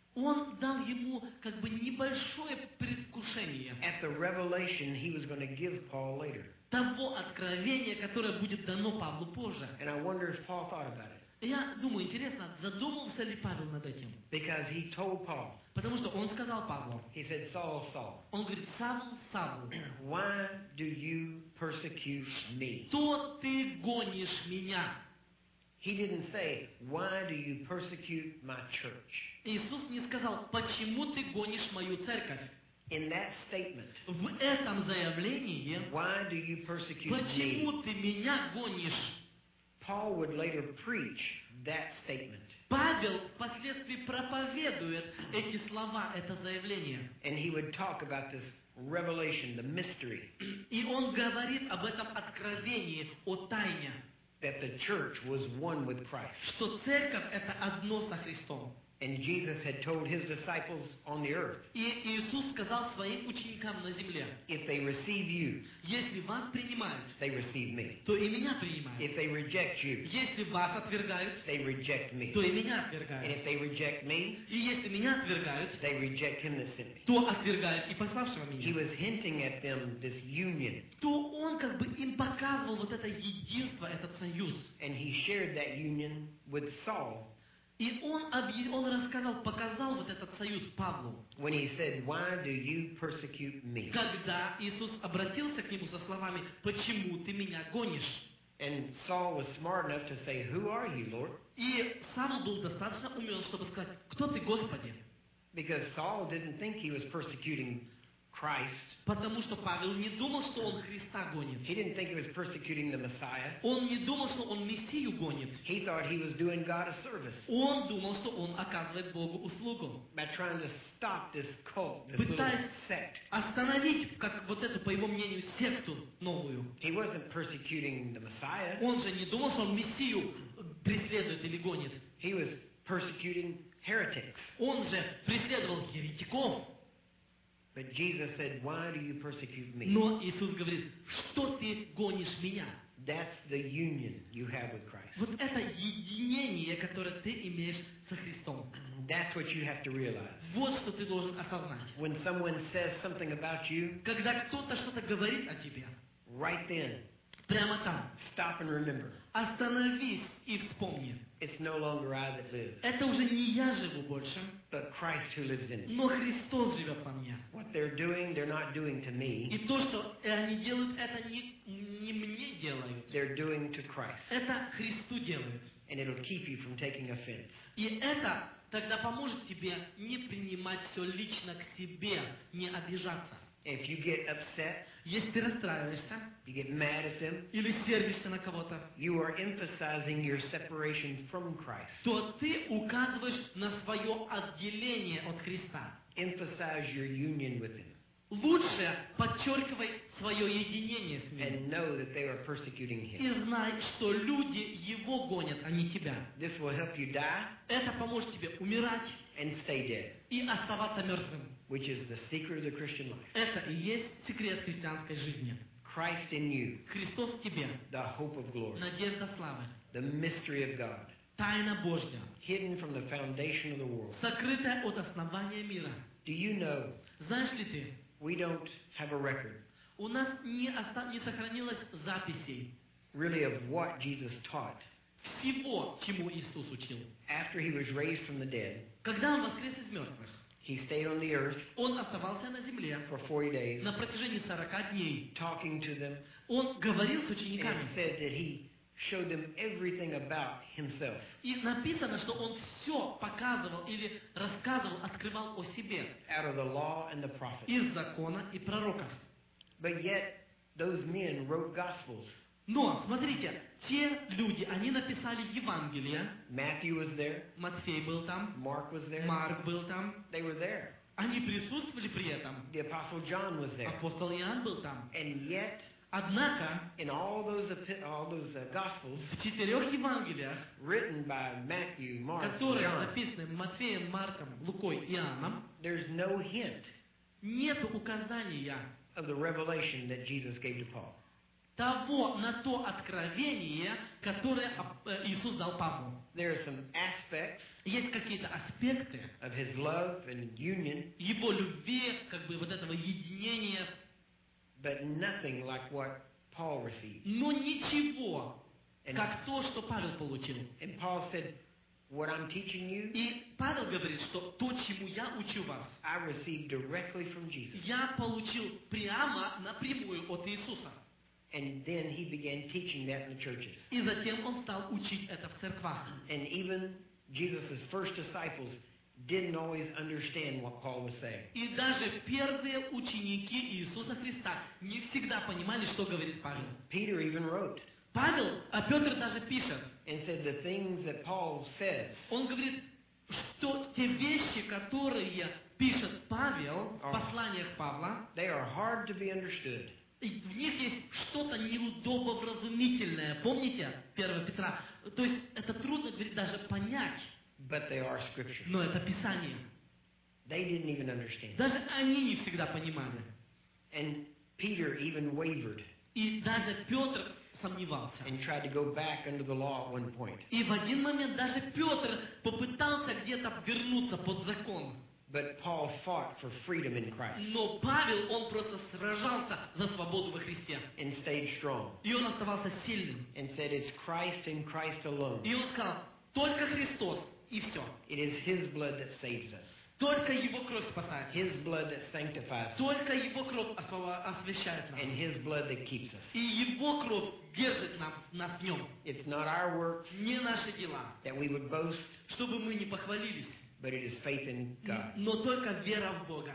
он дал ему как бы небольшое предвкушение at the revelation he was going to give Paul later. того откровения, которое будет дано Павлу позже. And I wonder if Paul thought about it. Я думаю, интересно, задумался ли Павел над этим? Because he told Paul, Потому что он сказал Павлу, he said, Saul, Saul, он говорит, Савл, Савл, why do you persecute me? что ты гонишь меня? He didn't say, why do you persecute my church? Иисус не сказал, почему ты гонишь мою церковь? In that statement, В этом заявлении, why do you persecute me? почему ты меня гонишь? Paul would later preach that statement. Павел впоследствии проповедует эти слова, это заявление. And he would talk about this revelation, the mystery, И он говорит об этом откровении, о тайне, that the church was one with Christ. что церковь это одно со Христом. And Jesus had told his disciples on the earth, И Иисус сказал своим ученикам на земле, if they receive you, если вас принимают, they receive me. то и меня принимают. If they reject you, Если вас отвергают, they reject me. то и меня And отвергают. if they reject me, И если меня отвергают, they reject him that sent me. то отвергают и пославшего He меня. was hinting at them this union, То он как бы им показывал вот это единство, этот союз. and he shared that union with Saul И он, объ- он рассказал, показал вот этот союз Павлу. when he said, why do you persecute me? Когда Иисус обратился к нему со словами, почему ты меня гонишь? And Saul was smart enough to say, who are you, Lord? И Савл был достаточно умен, чтобы сказать, кто ты, Господи? Because Saul didn't think he was persecuting Christ. Потому что Павел не думал, что он Христа гонит. He didn't think he was persecuting the Messiah. Он не думал, что он Мессию гонит. He thought he was doing God a service Он думал, что он оказывает Богу услугу. by trying to stop this cult, this little Пытаясь sect. остановить, как вот эту, по его мнению, секту новую. He wasn't persecuting the Messiah. Он же не думал, что он Мессию преследует или гонит. He was persecuting heretics. Он же преследовал еретиков. But Jesus said, why do you persecute me? Но Иисус говорит, что ты гонишь меня? That's the union you have with Christ. Вот это единение, которое ты имеешь со Христом. That's what you have to realize. Вот что ты должен осознать. When someone says something about you, Когда кто-то что-то говорит о тебе, right then, прямо там, stop and remember. остановись и вспомни. It's no longer I that live, Это уже не я живу больше, but Christ who lives in me. но Христос живет во мне. What they're doing, they're not doing to me. И то, что они делают, это не, не мне делают. They're doing to Christ. Это Христу делают. And it'll keep you from taking offense. И это тогда поможет тебе не принимать все лично к себе, не обижаться. If you get upset, Если ты расстраиваешься you get mad at them, или сердишься на кого-то, you are emphasizing your separation from Christ. то ты указываешь на свое отделение от Христа. Emphasize your union with Him. Лучше подчеркивай свое единение с Ним. And know that they are persecuting Him. И знай, что люди Его гонят, а не тебя. This will help you die Это поможет тебе умирать and stay dead, и оставаться мертвым. which is the secret of the Christian life. Это и есть секрет христианской жизни. Christ in you, Христос в тебе, the hope of glory, надежда славы, the mystery of God, тайна Божья, hidden from the foundation of the world. сокрытая от основания мира. Do you know Знаешь ли ты, we don't have a record у нас не, оста- не сохранилось записей really of what Jesus taught всего, чему Иисус учил. after He was raised from the dead? Когда Он воскрес из мертвых, He stayed on the earth Он оставался на земле for forty days, на протяжении сорока дней. talking to them, Он говорил с and it учениками. said that He showed them everything about Himself. И написано, что Он все показывал или рассказывал, открывал о себе Out of the law and the prophets. из закона и пророков. But yet, those men wrote gospels. Но, смотрите, те люди, они написали Евангелие. Matthew was there. Матфей был там, Mark was there. Марк был там. They were there. Они присутствовали при этом. The Apostle John was there. Апостол Иоанн был там. And yet, Однако, in all those epi- all those uh, Gospels в четырех Евангелиях, written by Matthew, Mark, and которые John, написаны Матфеем, Марком, Лукой, Иоанном, there's no hint нет указания of the revelation that Jesus gave to Paul. того на то откровение, которое ап- э, Иисус дал Павлу. There are some aspects Есть какие-то аспекты of his love and union, его любви, как бы вот этого единения, but nothing like what Paul received. но ничего, And, как то, что Павел получил. and Paul said, what I'm teaching you, И Павел говорит, что то, чему я учу вас, I received directly from Jesus. я получил прямо, напрямую от Иисуса. And then he began teaching that in the churches. И затем он стал учить это в церквах. And even Jesus' first disciples didn't always understand what Paul was saying. И даже первые ученики Иисуса Христа не всегда понимали, что говорит Павел. Peter even wrote Павел, а Петр даже пишет, and said the things that Paul says он говорит, что те вещи, которые пишет Павел в посланиях Павла, they are hard to be understood. и в них есть что-то неудобовразумительное. Помните первое Петра? То есть это трудно, говорит, даже понять, But they are scripture. но это Писание. They didn't even understand. Даже они не всегда понимали. And Peter even wavered И даже Петр сомневался. and tried to go back under the law at one point. И в один момент даже Петр попытался где-то вернуться под закон. But Paul fought for freedom in Christ Но Павел, он просто сражался за свободу во Христе. and stayed strong И он оставался сильным. and said it's Christ and Christ alone. И он сказал, только Христос, и все. It is His blood that saves us. Только Его кровь спасает. His blood that sanctifies us. Только Его кровь осва- освящает нас. And His blood that keeps us. И Его кровь держит нас, нас в Нем. It's not our works Не наши дела, that we would boast, чтобы мы не похвалились, but it is faith in God. но только вера в Бога.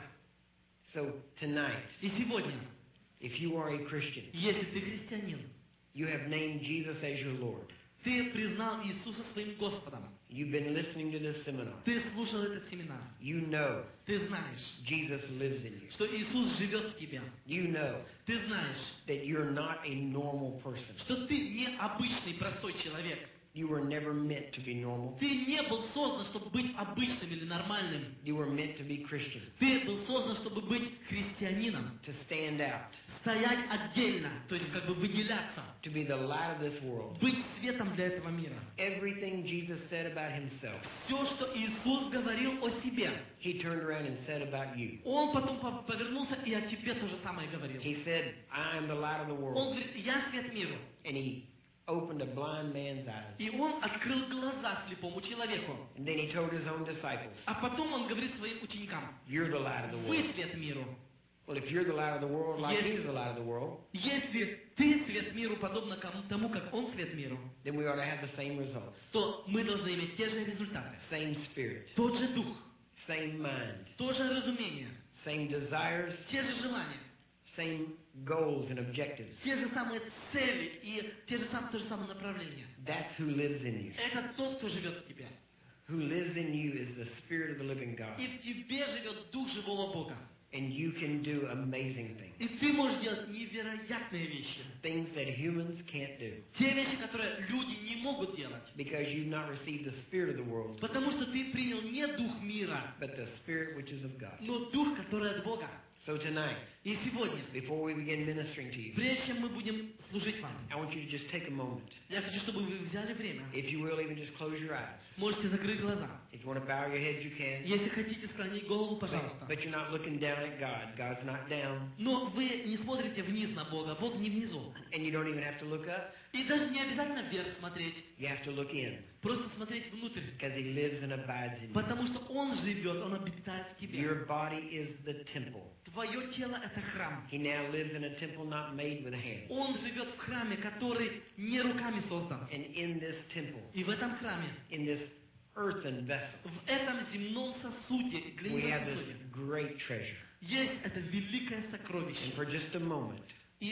So tonight, И сегодня, if you are a Christian, если ты христианин, you have named Jesus as your Lord. ты признал Иисуса своим Господом, You've been listening to this seminar. ты слушал этот семинар, You know ты знаешь, Jesus lives in you. что Иисус живет в тебе. You know Ты знаешь, that you're not a normal person. что ты не обычный простой человек. You were never meant to be normal. Ты не был создан, чтобы быть обычным или нормальным. You were meant to be Christian, Ты был создан, чтобы быть христианином, to stand out, стоять отдельно, то есть как бы выделяться, to be the light of this world. быть светом для этого мира. Everything Jesus said about himself, Все, что Иисус говорил о себе, he turned around and said about you. Он потом пов- повернулся и о тебе то же самое говорил. He said, I am the light of the Он world. говорит, я свет миру. And he opened a blind man's eyes. И он открыл глаза слепому человеку. And then he told his own disciples, А потом он говорит своим ученикам, you're the light of the вы world. свет миру. Well, if you're the light of the world like Yes. he's the light of the world, Если ты свет миру, подобно кому- тому, как он свет миру, then we ought to have the same results. то мы должны иметь те же результаты. Same spirit, Тот же дух, same mind, то же разумение, same desires, те же желания, same goals and objectives. те же самые цели и те же самые, то же самое направление. That's who lives in you. Это тот, кто живет в тебе. Who lives in you is the Spirit of the living God. И в тебе живет дух живого Бога. And you can do amazing things. И ты можешь делать невероятные вещи. Things that humans can't do. Те вещи, которые люди не могут делать. Because you've not received the Spirit of the world, Потому что ты принял не дух мира, but the Spirit which is of God. но дух, который от Бога. So tonight, И сегодня, before we begin ministering to you, прежде чем мы будем служить вам, I want you to just take a moment. я хочу, чтобы вы взяли время. If you will, even just close your eyes. Можете закрыть глаза. If you want to bow your heads, you can. Если хотите склонить голову, But, пожалуйста. but you're not looking down at God. God's not down. Но вы не смотрите вниз на Бога, Бог не внизу. And you don't even have to look up. И даже не обязательно вверх смотреть, You have to look in. просто смотреть внутрь. Because He lives and abides in you. Потому что Он живет, Он обитает в тебе. Your body is the temple. Твое тело — это храм. He now lives in a temple not made with hands. Он живет в храме, который не руками создан. And in this temple, И в этом храме, in this earthen vessel, в этом земном сосуде, we глиняном have this сосуде, great treasure. есть это великое And сокровище. for just a moment, И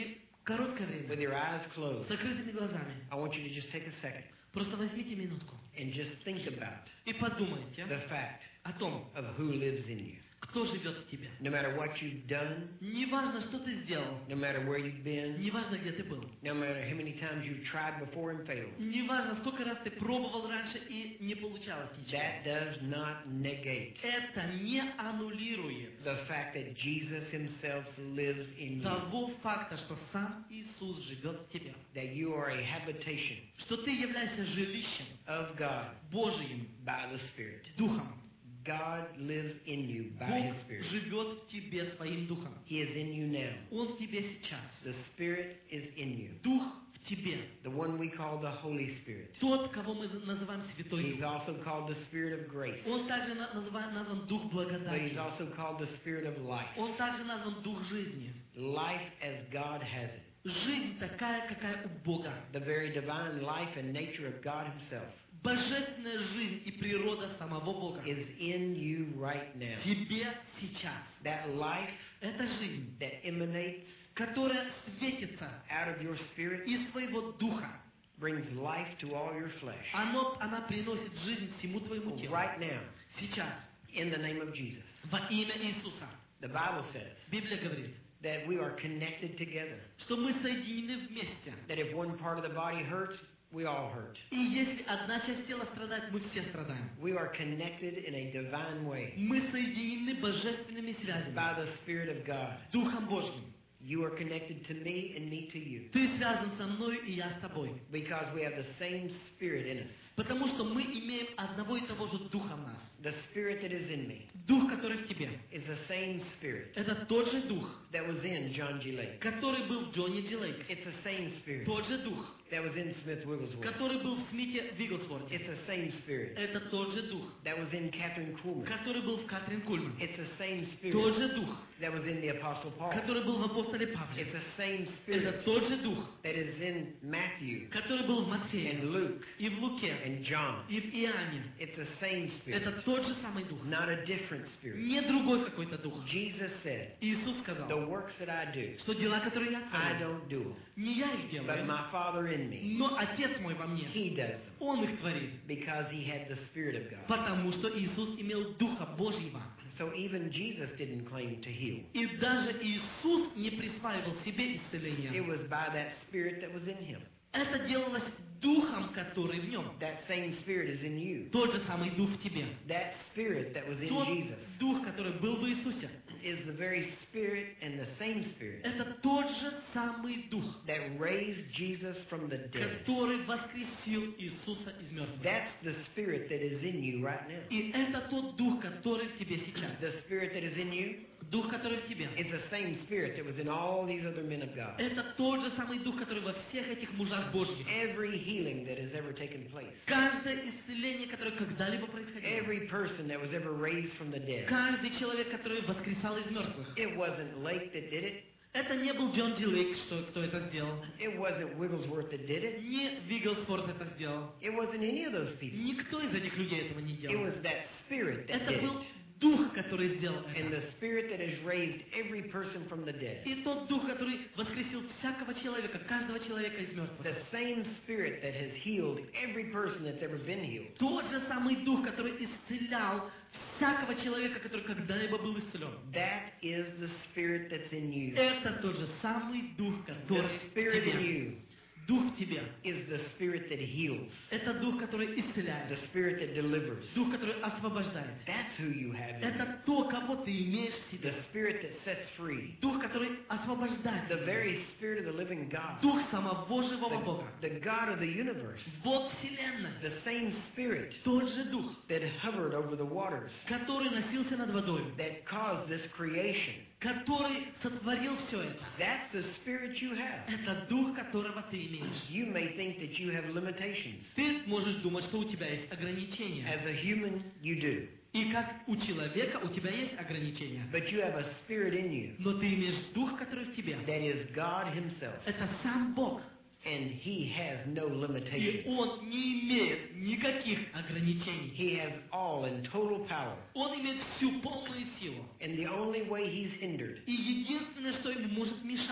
Короткое with время. your eyes closed, С закрытыми глазами. I want you to just take a second Просто возьмите минутку and just think about и подумайте the fact о том, of who lives in you. кто живет в тебе. No matter what you've done, Неважно, что ты сделал, no matter where you've been, неважно, где ты был, no matter how many times you've tried before and failed, неважно, сколько раз ты пробовал раньше и не получалось ничего. that does not negate Это не аннулирует the fact that Jesus himself lives in you, того факта, что сам Иисус живет в тебе. that you are a habitation Что ты являешься жилищем of God Божиим, by the Spirit. Духом. God lives in you by Бог his Spirit. живет в тебе своим Духом. He is in you now. Он в тебе сейчас. The Spirit is in you. Дух в тебе. The one we call the Holy Spirit. Тот, кого мы называем Святой He's Дух. also called the Spirit of grace. Он также на- называем, назван Дух But he's благодати. also called the Spirit of life. Он также назван Дух жизни. Life as God has it. Жизнь такая, какая у Бога. The very divine life and nature of God himself Божественная жизнь и природа самого Бога. is in you right now. В тебе сейчас. That life Это жизнь, that emanates которая светится out of your spirit из твоего Духа. brings life to all your flesh. Оно, она приносит жизнь всему твоему телу. Right now, Сейчас. in the name of Jesus. Во имя Иисуса. The Bible says Библия говорит, that we are connected together. что мы соединены вместе. That if one part of the body hurts, we all hurt. И если одна часть тела страдает, мы все страдаем. We are connected in a divine way Мы соединены божественными связями. by the Spirit of God. Духом Божьим. You are connected to me and me to you Ты связан со мной, и я с тобой. because we have the same Spirit in us. Потому что мы имеем одного и того же Духа в нас. The Spirit that is in me Дух, который в тебе. is the same Spirit Это тот же Дух, that was in John G. Lake. который был в Джонни Дж. Лейк. It's the same Spirit Тот же Дух, that was in Smith Wigglesworth. который был в Смите Вигглсворте. It's the same Spirit Это тот же Дух, that was in Catherine Kuhlman. который был в Катрин Кульман. It's the same Тот Spirit же Дух, that was in the Apostle Paul. который был в апостоле Павле. It's the same Это Spirit тот же Дух, that is in Matthew который был в Матфее, and Luke и в Луке, and John. и в Иоанне. It's the same Spirit, Это тот же самый Дух, not a different Spirit. не другой какой-то Дух. Jesus said, Иисус the сказал, works that I do, что дела, которые я I творю, don't do them, не я их but делаю, my Father in me, но Отец мой во мне, He does them Он их творит, because He had the Spirit of God. потому что Иисус имел Духа Божьего. So even Jesus didn't claim to heal. И даже Иисус не присваивал себе It исцеление. was by that Spirit that was in Him. Это делалось Духом, который в нем. That same Spirit is in you. Тот же самый Дух в тебе. That Spirit that was in Тот Jesus Дух, который был в Иисусе. is the very Spirit and the same Spirit Это тот же самый Дух, that raised Jesus from the dead. который воскресил Иисуса из мертвых. That's the Spirit that is in you right now. И это тот Дух, который в тебе сейчас. The Spirit that is in you Дух, который в тебе. is the same Spirit that was in all these other men of God. Это тот же самый Дух, который во всех этих мужах Божьих. Every healing that has ever taken place, Каждое исцеление, которое когда-либо происходило. every person that was ever raised from the dead, Каждый человек, который воскресал из мертвых. it wasn't Lake that did it. Это не был Джон Дж. Лейк, что, кто это сделал. It wasn't Wigglesworth that did it. Не Вигглсворт это сделал. It wasn't any of those people. Никто из этих людей этого не It делал. was that Spirit that Это did был it. Дух, который сделал And это. the Spirit that has raised every person from the dead. И тот Дух, который воскресил всякого человека, каждого человека из мертвых. The same Spirit that has healed every person that's ever been healed. Тот же самый Дух, который исцелял всякого человека, который когда-либо был исцелен. That is the Spirit that's in you. Это тот же самый Дух, который The в Spirit in тебе. you Дух в тебе. is the Spirit that heals, Это Дух, который исцеляет. the Spirit that delivers. Дух, который освобождает. That's who you have in you. Это то, кого ты имеешь в The себе. Spirit that sets free. Дух, который освобождает. The very Spirit of the living God. Дух самого живого Бога. The, the God of the universe. Бог Вселенной. The same Spirit Тот же Дух, that hovered over the waters, который носился над водой, that caused this creation. который сотворил все это. That's the Spirit you have. Это Дух, которого ты имеешь. You may think that you have limitations. Ты можешь думать, что у тебя есть ограничения. As a human, you do. И как у человека у тебя есть ограничения. But you have a Spirit in you Но ты имеешь Дух, который в тебе. that is God Himself. Это сам Бог. And He has no И limitations. Он не имеет никаких ограничений. He has all in total power. Он имеет всю полную силу. And the only way He's hindered И единственное, что ему может мешать,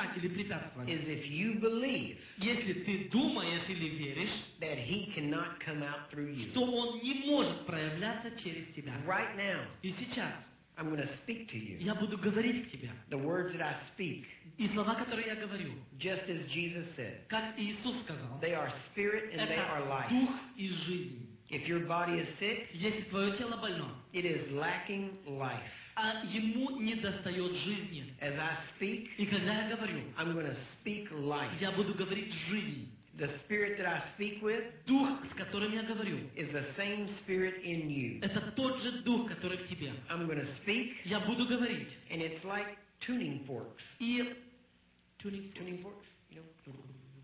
мешать или препятствовать. is if you believe Если ты думаешь или веришь, that He cannot come out through you. что Он не может проявляться через тебя. Right now, И сейчас I'm going to speak to you. я буду говорить к тебе. The words that I speak, И слова, которые я говорю, just as Jesus said, как Иисус сказал, they are spirit and they are это life. дух и жизнь. If your body is sick, Если твое тело больно, it is lacking life. а ему не достает жизни. As I speak, И когда я говорю, I'm going to speak life. я буду говорить жизнь. The spirit that I speak with Дух, с которым я говорю, is the same spirit in you. это тот же дух, который в тебе. I'm going to speak, Я буду говорить. and it's like tuning forks. И tuning, Tuning forks? You know?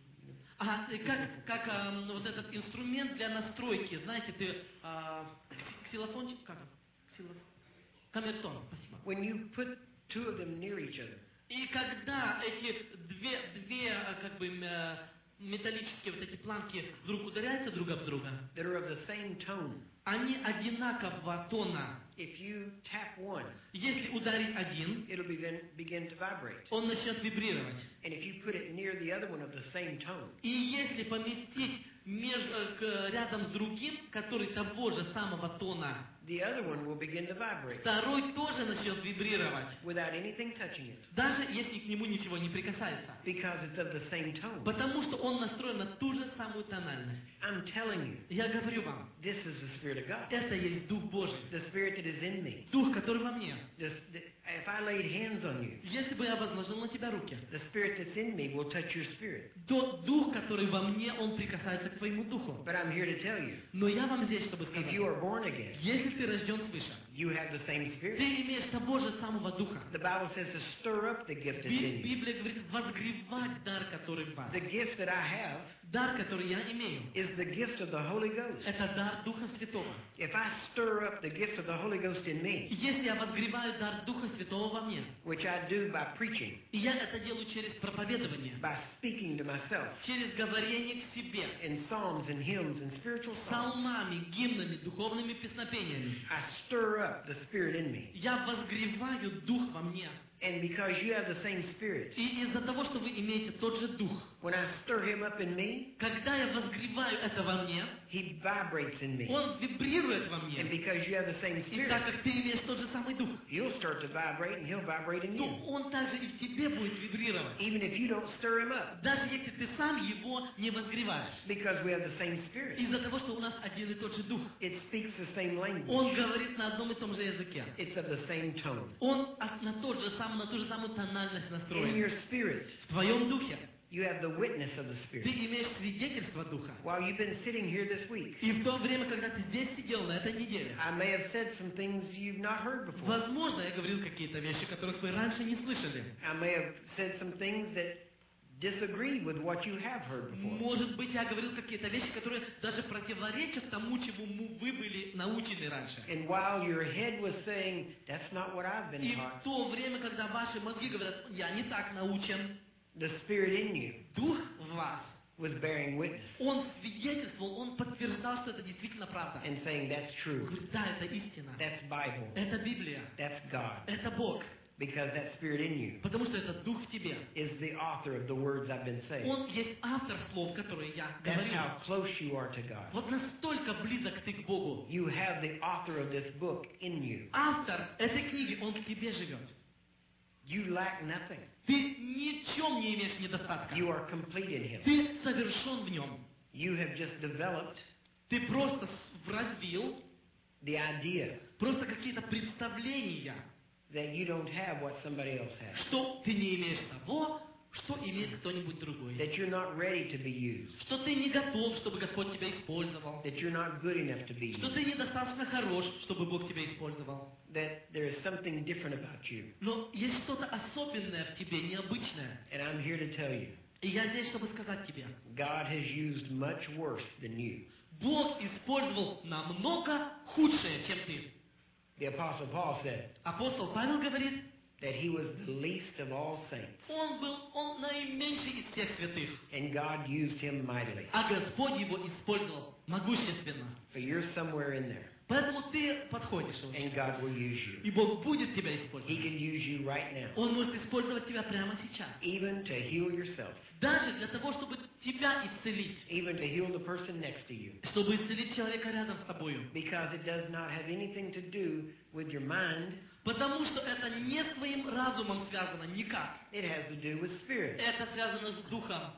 Ага, и как, как а, вот этот инструмент для настройки, знаете, ты а, кси- ксилофончик, как? Ксило- Камертон, спасибо. When you put two of them near each other, И когда эти две, две а, как бы м, металлические вот эти планки вдруг ударяются друг об друга, that are of the same tone, они одинакового тона. if you tap one, Если ударить один, it'll begin, begin to vibrate. он начнет вибрировать. And if you put it near the other one of the same tone, И если поместить меж, э, к- рядом с другим, который того же самого тона, the other one will begin to vibrate второй тоже начнет вибрировать, without anything touching it, даже если к нему ничего не прикасается. because it's of the same tone. Потому что он настроен на ту же самую тональность. I'm telling you, Я говорю вам, this is the Spirit of God, это есть Дух Божий. the Spirit that is in me. Дух, который во мне. This, the, if I laid hands on you, Если бы я возложил на тебя руки, the Spirit that's in me will touch your spirit. то Дух, который во мне, он прикасается к твоему духу. But I'm here to tell you, Но я вам здесь, чтобы if сказать, you are born again, если ты рожден свыше, you have the same Spirit. ты имеешь того же самого Духа. The Bible says to stir up the gift that's Би- in you. Библия говорит, возгревать дар, который в вас. The gift that I have Дар, который я имею, is the gift of the Holy Ghost. это дар Духа Святого. If I stir up the gift of the Holy Ghost in me, Если я возгреваю дар Духа Святого во мне, which I do by preaching, и я это делаю через проповедование, by speaking to myself через говорение к себе, in psalms and hymns and spiritual songs, псалмами, гимнами, духовными песнопениями, I stir up the Spirit in me. я возгреваю Дух во мне. And because you have the same Spirit, И из-за того, что вы имеете тот же Дух, when I stir Him up in me, когда я возгреваю это во мне, He vibrates in me. Он вибрирует во And мне. because you have the same И так Spirit, как ты имеешь тот же самый Дух, you'll start to vibrate and He'll vibrate in то you. Он также и в тебе будет вибрировать. Even if you don't stir Him up, Даже если ты сам его не возгреваешь. because we have the same Spirit. Из-за того, что у нас один и тот же Дух. It speaks the same language. Он говорит на одном и том же языке. It's of the same tone. Он от- на, тот же самый, на ту же самую тональность In настроен. your spirit, В твоем Духе you have the witness of the ты Spirit. имеешь свидетельство Духа. While you've been sitting here this week, И в то время, когда ты здесь сидел на этой неделе, I may have said some things you've not heard before. возможно, я говорил какие-то вещи, которых вы раньше не слышали. I may have said some things that disagree with what you have heard before. Может быть, я говорил какие-то вещи, которые даже противоречат тому, чему мы- вы были научены раньше. And while your head was saying, that's not what I've been И в taught, то время, когда ваши мозги говорят, я не так научен, the Spirit in you Дух в вас, was bearing witness Он свидетельствовал, Он подтверждал, что это действительно правда. and saying, that's true, Говорит, да, это истина. that's Bible, Это Библия. that's God. Это Бог. Because that Spirit in you Потому что это Дух в тебе. is the author of the words I've been saying. Он есть автор слов, которые я That's говорю. how close you are to God. Вот настолько близок ты к Богу. You have the author of this book in you. Автор этой книги, он в тебе живет. You lack nothing. Ты ни в чем не имеешь недостатка. You are complete in Him. Ты совершен в нем. You have just developed Ты просто с- развил the idea просто какие-то представления, that you don't have what somebody else has. что ты не имеешь того, что имеет кто-нибудь другой. That you're not ready to be used. Что ты не готов, чтобы Господь тебя использовал. That you're not good enough to be Что used. ты недостаточно хорош, чтобы Бог тебя использовал. That there is something different about you. Но есть что-то особенное в тебе, необычное. And I'm here to tell you, И я здесь, чтобы сказать тебе, God has used much worse than you. Бог использовал намного худшее, чем ты. The Apostle Paul said Апостол Павел говорит, that he was the least of all saints. он был он наименьший из всех святых, And God used him mightily. а Господь его использовал могущественно. So you're somewhere in there. Поэтому ты подходишь and очень. God will use you. И Бог будет тебя He использовать. can use you right now, Он может использовать тебя прямо сейчас. even to heal yourself, Даже для того, чтобы тебя исцелить. even to heal the person next to you. Чтобы исцелить человека рядом с тобою. Because it does not have anything to do with your mind, Потому что это не с твоим разумом связано никак. it has to do with spirit. Это связано с духом.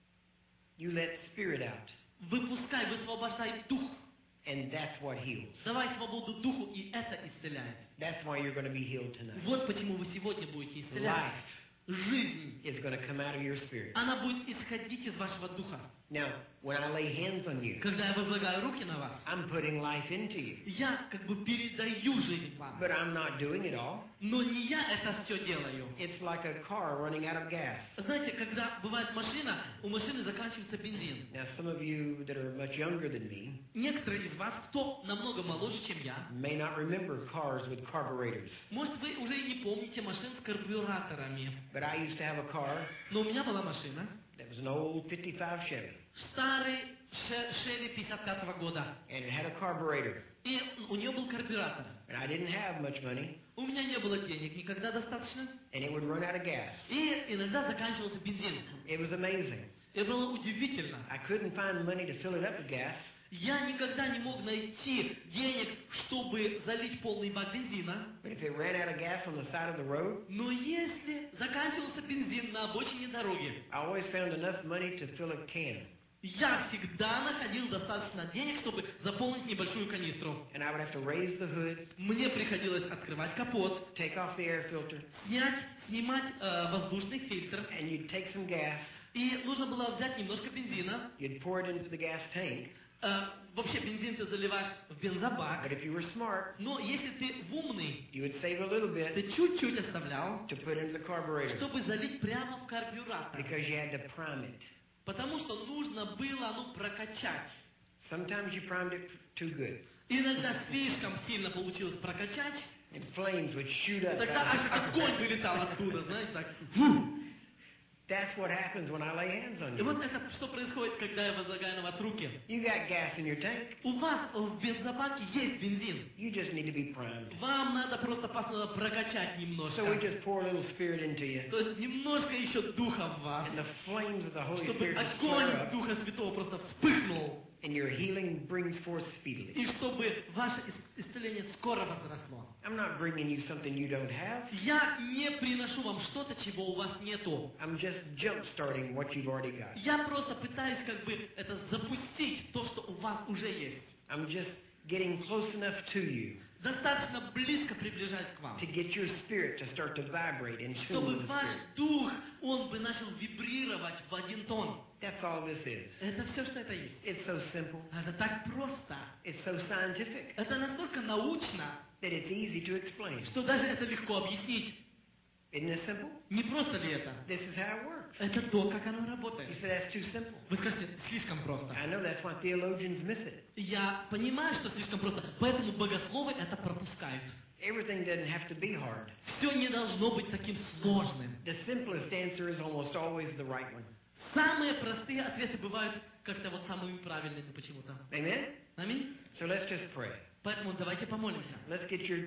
You let spirit out, Выпускай, высвобождай дух. and that's what heals. Давай свободу духу, и это исцеляет. That's why you're going to be healed tonight. Вот почему вы сегодня будете исцеляться. Life Жизнь, is going to come out of your spirit. она будет исходить из вашего духа. Now, when I lay hands on you, Когда я возлагаю руки на вас, I'm putting life into you. я как бы передаю жизнь вам. But I'm not doing it all. Но не я это все делаю. It's like a car running out of gas. Знаете, когда бывает машина, у машины заканчивается бензин. Now, some of you that are much younger than me Некоторые из вас, кто намного моложе, чем я, may not remember cars with carburetors. может, вы уже и не помните машин с карбюраторами. But I used to have a car Но у меня была машина, that was an old fifty-five Chevy, старый Ше- Шеви пятьдесят пятого года. and it had a carburetor. И у нее был карбюратор. And I didn't have much money, У меня не было денег никогда достаточно. and it would run out of gas. И иногда заканчивался бензин. It was amazing. И было удивительно. I couldn't find money to fill it up with gas, Я никогда не мог найти денег, чтобы залить полный бак бензина. but if it ran out of gas on the side of the road, Но если заканчивался бензин на обочине дороги, I always found enough money to fill a can. я всегда находил достаточно денег, чтобы заполнить небольшую канистру. And I would have to raise the hood, Мне приходилось открывать капот, take off the air filter, снять, снимать э, воздушный фильтр. and you'd take some gas, И нужно было взять немножко бензина. you'd pour it into the gas tank, Э, вообще бензин ты заливаешь в бензобак. but if you were smart, Но если ты умный, you would save a little bit ты чуть-чуть оставлял, to put into the carburetor чтобы залить прямо в карбюратор. because you had to prime it. Потому что нужно было, ну, прокачать. Sometimes you primed it too good, Иногда слишком сильно получилось прокачать, and flames would shoot up. тогда аж out of огонь it. вылетал оттуда, знаете, так. Фу. That's what happens when I lay hands on И you. вот это что происходит, когда я возлагаю на вас руки. You got gas in your tank. У вас в бензобаке есть бензин. You just need to be primed. Вам надо просто просто прокачать So we немножко. just pour a little spirit into you, То есть немножко еще духа в вас, and the flames of the Holy чтобы Spirit just огонь flare up, Духа Святого просто вспыхнул. and your healing brings forth speedily. И чтобы ваше ис- исцеление скоро возросло. I'm not bringing you something you don't have. Я не приношу вам что-то, чего у вас нету. I'm just jump starting what you've already got. Я просто пытаюсь как бы это запустить, то, что у вас уже есть. I'm just getting close enough to you Достаточно близко приближаюсь к вам. to get your spirit to start to vibrate in tune Чтобы with the ваш Spirit. дух, он бы начал вибрировать в один тон. That's all this is. Это все, что это есть. It's so simple. Это так просто. It's so scientific Это настолько научно, that it's easy to explain. что даже это легко объяснить. Isn't it simple? Не просто ли это? This is how it works. Это то, как оно You работает. say that's too simple. Вы скажете, слишком просто. I know that's why theologians miss it. Я понимаю, что слишком просто, поэтому богословы это пропускают. Everything doesn't have to be hard. Все не должно быть таким сложным. The simplest answer is almost always the right one. Самые простые ответы бывают как-то вот самыми правильными почему-то. Amen? Аминь. So let's just pray. Поэтому давайте помолимся, Let's get your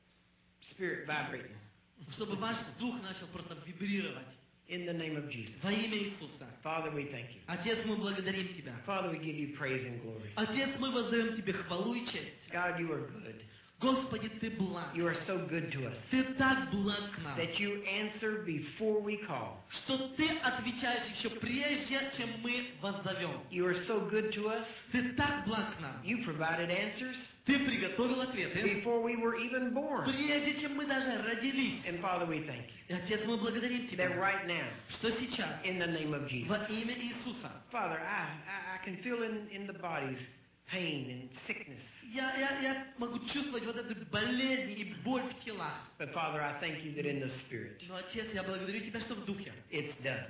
spirit vibrating чтобы ваш дух начал просто вибрировать in the name of Jesus. во имя Иисуса. Father, we thank you. Отец, мы благодарим Тебя. Father, we give you praise and glory. Отец, мы воздаем Тебе хвалу и честь. God, you are good. Господи, Ты благ. You are so good to us Ты так благ к нам, that you answer before we call. что Ты отвечаешь еще прежде, чем мы воззовем. You are so good to us. Ты так благ к нам. You provided answers Ты приготовил ответы, before we were even born. прежде чем мы даже родились. And Father, we thank you И, Отец, мы благодарим that Тебя, right now, что сейчас, in the name of Jesus. во имя Иисуса, Father, I, I, I can feel in, in the bodies pain and sickness. я, я, я могу чувствовать вот эту болезнь и боль в телах. But Father, I thank you that in the Spirit, Но, Отец, я благодарю Тебя, что в Духе. it's done. Это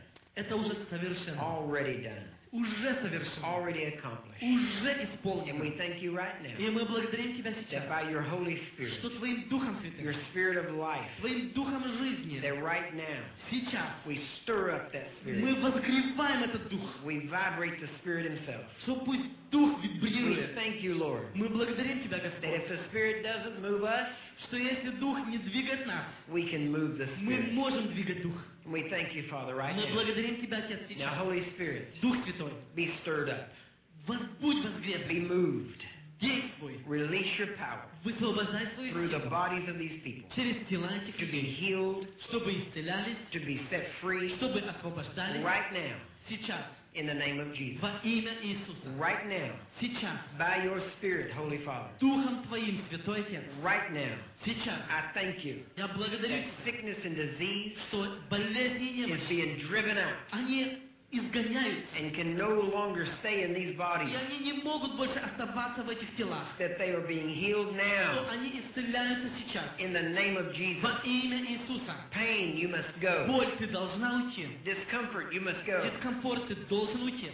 это уже совершено. already done, Уже совершено. already accomplished. Уже And исполнено. we thank you right now И мы благодарим Тебя that сейчас, by your Holy Spirit, что Твоим Духом your Святым, Spirit of life, Твоим Духом жизни, that right now сейчас we stir up that мы Spirit. возгреваем этот Дух, We vibrate the Spirit Himself. что пусть Дух We вибрирует. thank you, Lord, Мы благодарим Тебя, that Господь, if the Spirit doesn't move us, что если Дух не двигает нас, we can move the мы Spirit. можем двигать Дух. And we thank you, Father, right Мы now. благодарим Тебя, Отец, Now, сейчас. Holy Spirit, Дух Святой, be stirred up, возбудь возгрев, be moved, действуй, release your power высвобождай свою through the силу bodies of these people через тела этих to be людей, healed, чтобы исцелялись, to be set free чтобы освобождались right now сейчас in the name of Jesus. во имя Иисуса. Right now, Сейчас by your Spirit, Holy Father. Духом Твоим, Святой Отец. Right now, Сейчас I thank you я благодарю that Тебя, sickness and disease что болезни и is немощи, being driven out они изгоняются, and can no longer stay in these и bodies, они не могут больше оставаться в этих телах, that they are being healed что now они исцеляются сейчас in the name of Jesus. во имя Иисуса. Pain, you must go. Боль, ты должна уйти. Discomfort, you must go. Дискомфорт, ты должен уйти.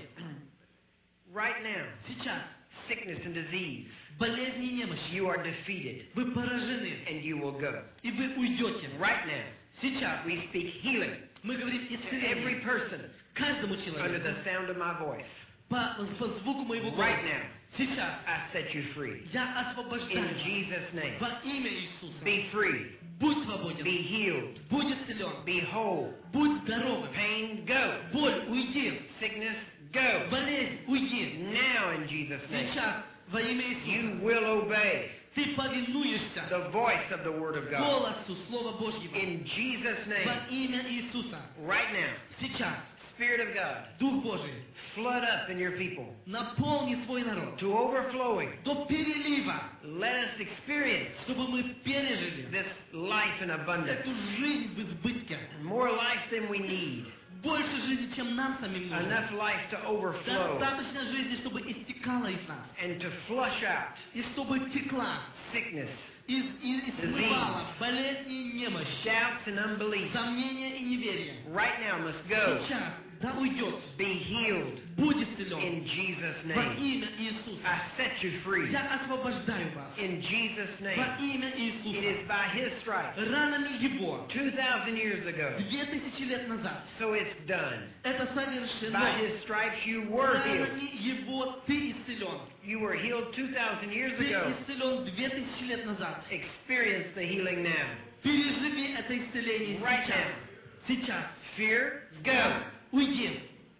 Right now, Сейчас sickness and disease, болезни и немощи, you are defeated вы поражены, and you will go. и вы уйдете. Right now, Сейчас we speak healing мы говорим to every исцеление person каждому under человеку the sound of my voice. по, по звуку моего Right голоса. now, Сейчас I set you free. я In освобождаю вас Jesus' name, во имя Иисуса. be free, Будь свободен, be healed, будь исцелен, be whole. будь здоровым. Pain, go. Боль, уйди. Sickness, go. Болезнь, уйди. Now, in Jesus' name, Сейчас во имя you Иисуса will obey ты повинуешься the voice of the Word of God. голосу Слова Божьего In Jesus' во name, имя Иисуса. right now, Сейчас Spirit of God, Дух Божий flood up in your people наполни свой народ to overflowing. до перелива, Let us experience чтобы мы пережили this life in abundance. эту жизнь в избытке. More life than we need. Больше жизни, чем нам самим нужно. Enough life to overflow Достаточно жизни, чтобы истекала из нас. and to flush out И чтобы текла, sickness, из, и, и смывала болезни и немощь, doubts, and unbelief. сомнения и неверие. Right now must go. Сейчас, да уйдет, Be healed будь исцелен in Jesus' во name. имя Иисуса. I set you free Я освобождаю вас in Jesus' name. во имя It Иисуса. is by His stripes Ранами Его, two thousand years ago. две тысячи лет назад, So it's done. это By совершено. His stripes you were healed. Ранами Его ты исцелен. You were healed two thousand years Ты ago. исцелен две тысячи лет назад. Experience the healing now. Переживи это исцеление Right сейчас. now. Сейчас. Fear, go. Уйди.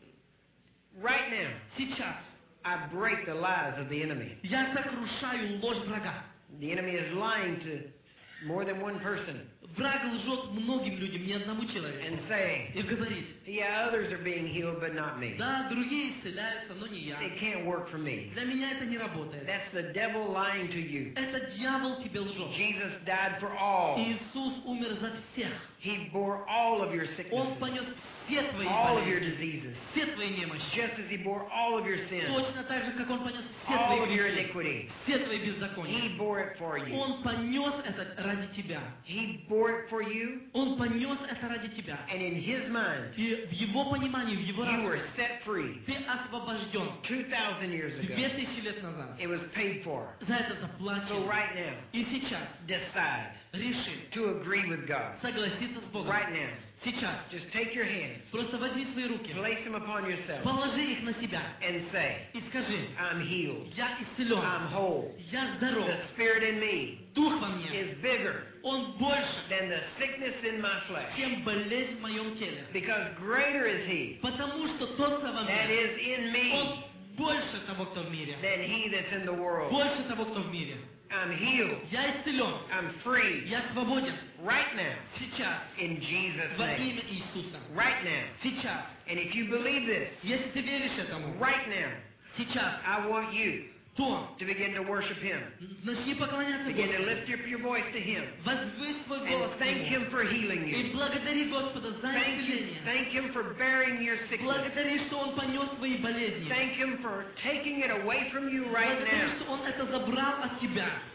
Right now, Сейчас. I break the lies of the enemy. Я сокрушаю ложь врага. The enemy is lying to more than one person Враг лжет многим людям, не одному человеку. and saying, И говорит, yeah, others are being healed, but not me. да, другие исцеляются, но не я. It can't work for me. Для меня это не работает. That's the devil lying to you. Это дьявол тебе лжет. Jesus died for all. Иисус умер за всех. He bore all of your Он sicknesses, понес все твои all of your болезни, diseases, все твои немощи. just as He bore all of your sins, Точно так же, как Он понес все all of твои your грехи, iniquity. все твои беззакония. He bore it for you. Он понес это ради тебя. He bore it for you, Он понес это ради тебя. and in His mind, И в Его понимании, в Его you were разуме set free ты освобожден two thousand years две ago. тысячи лет назад. It was paid for. За это So заплачено. right now, И сейчас decide реши to agree with God. согласиться с Богом. Right now, Сейчас. just take your hands, Просто возьми свои руки, place them upon yourself, положи их на себя and say, и скажи, I'm healed. я исцелен, I'm whole. я здоров, The Spirit in me Дух во мне, is bigger Он больше, than the sickness in my flesh. чем болезнь в моем теле. Because greater is He Потому что тот, кто во that мне, is in me Он больше того, кто в мире. than he that's in the world. Больше того, кто в мире. I'm healed. Я исцелен. I'm free. Я свободен. Right now. Сейчас. In Jesus' Во name. имя Иисуса. Right now. Сейчас. And if you believe this, Если ты веришь этому, right now, сейчас, I want you то to begin to worship Him. начни поклоняться Begin to Господу. lift up your voice to Him. Возвысь свой голос And к thank Нему. Him for healing И you. благодари Господа за Thank, you, исцеление. thank Him for bearing your sickness. Благодари, что Он понес твои болезни. Thank Him for taking it away from you right Благодари, now. что Он это забрал от тебя.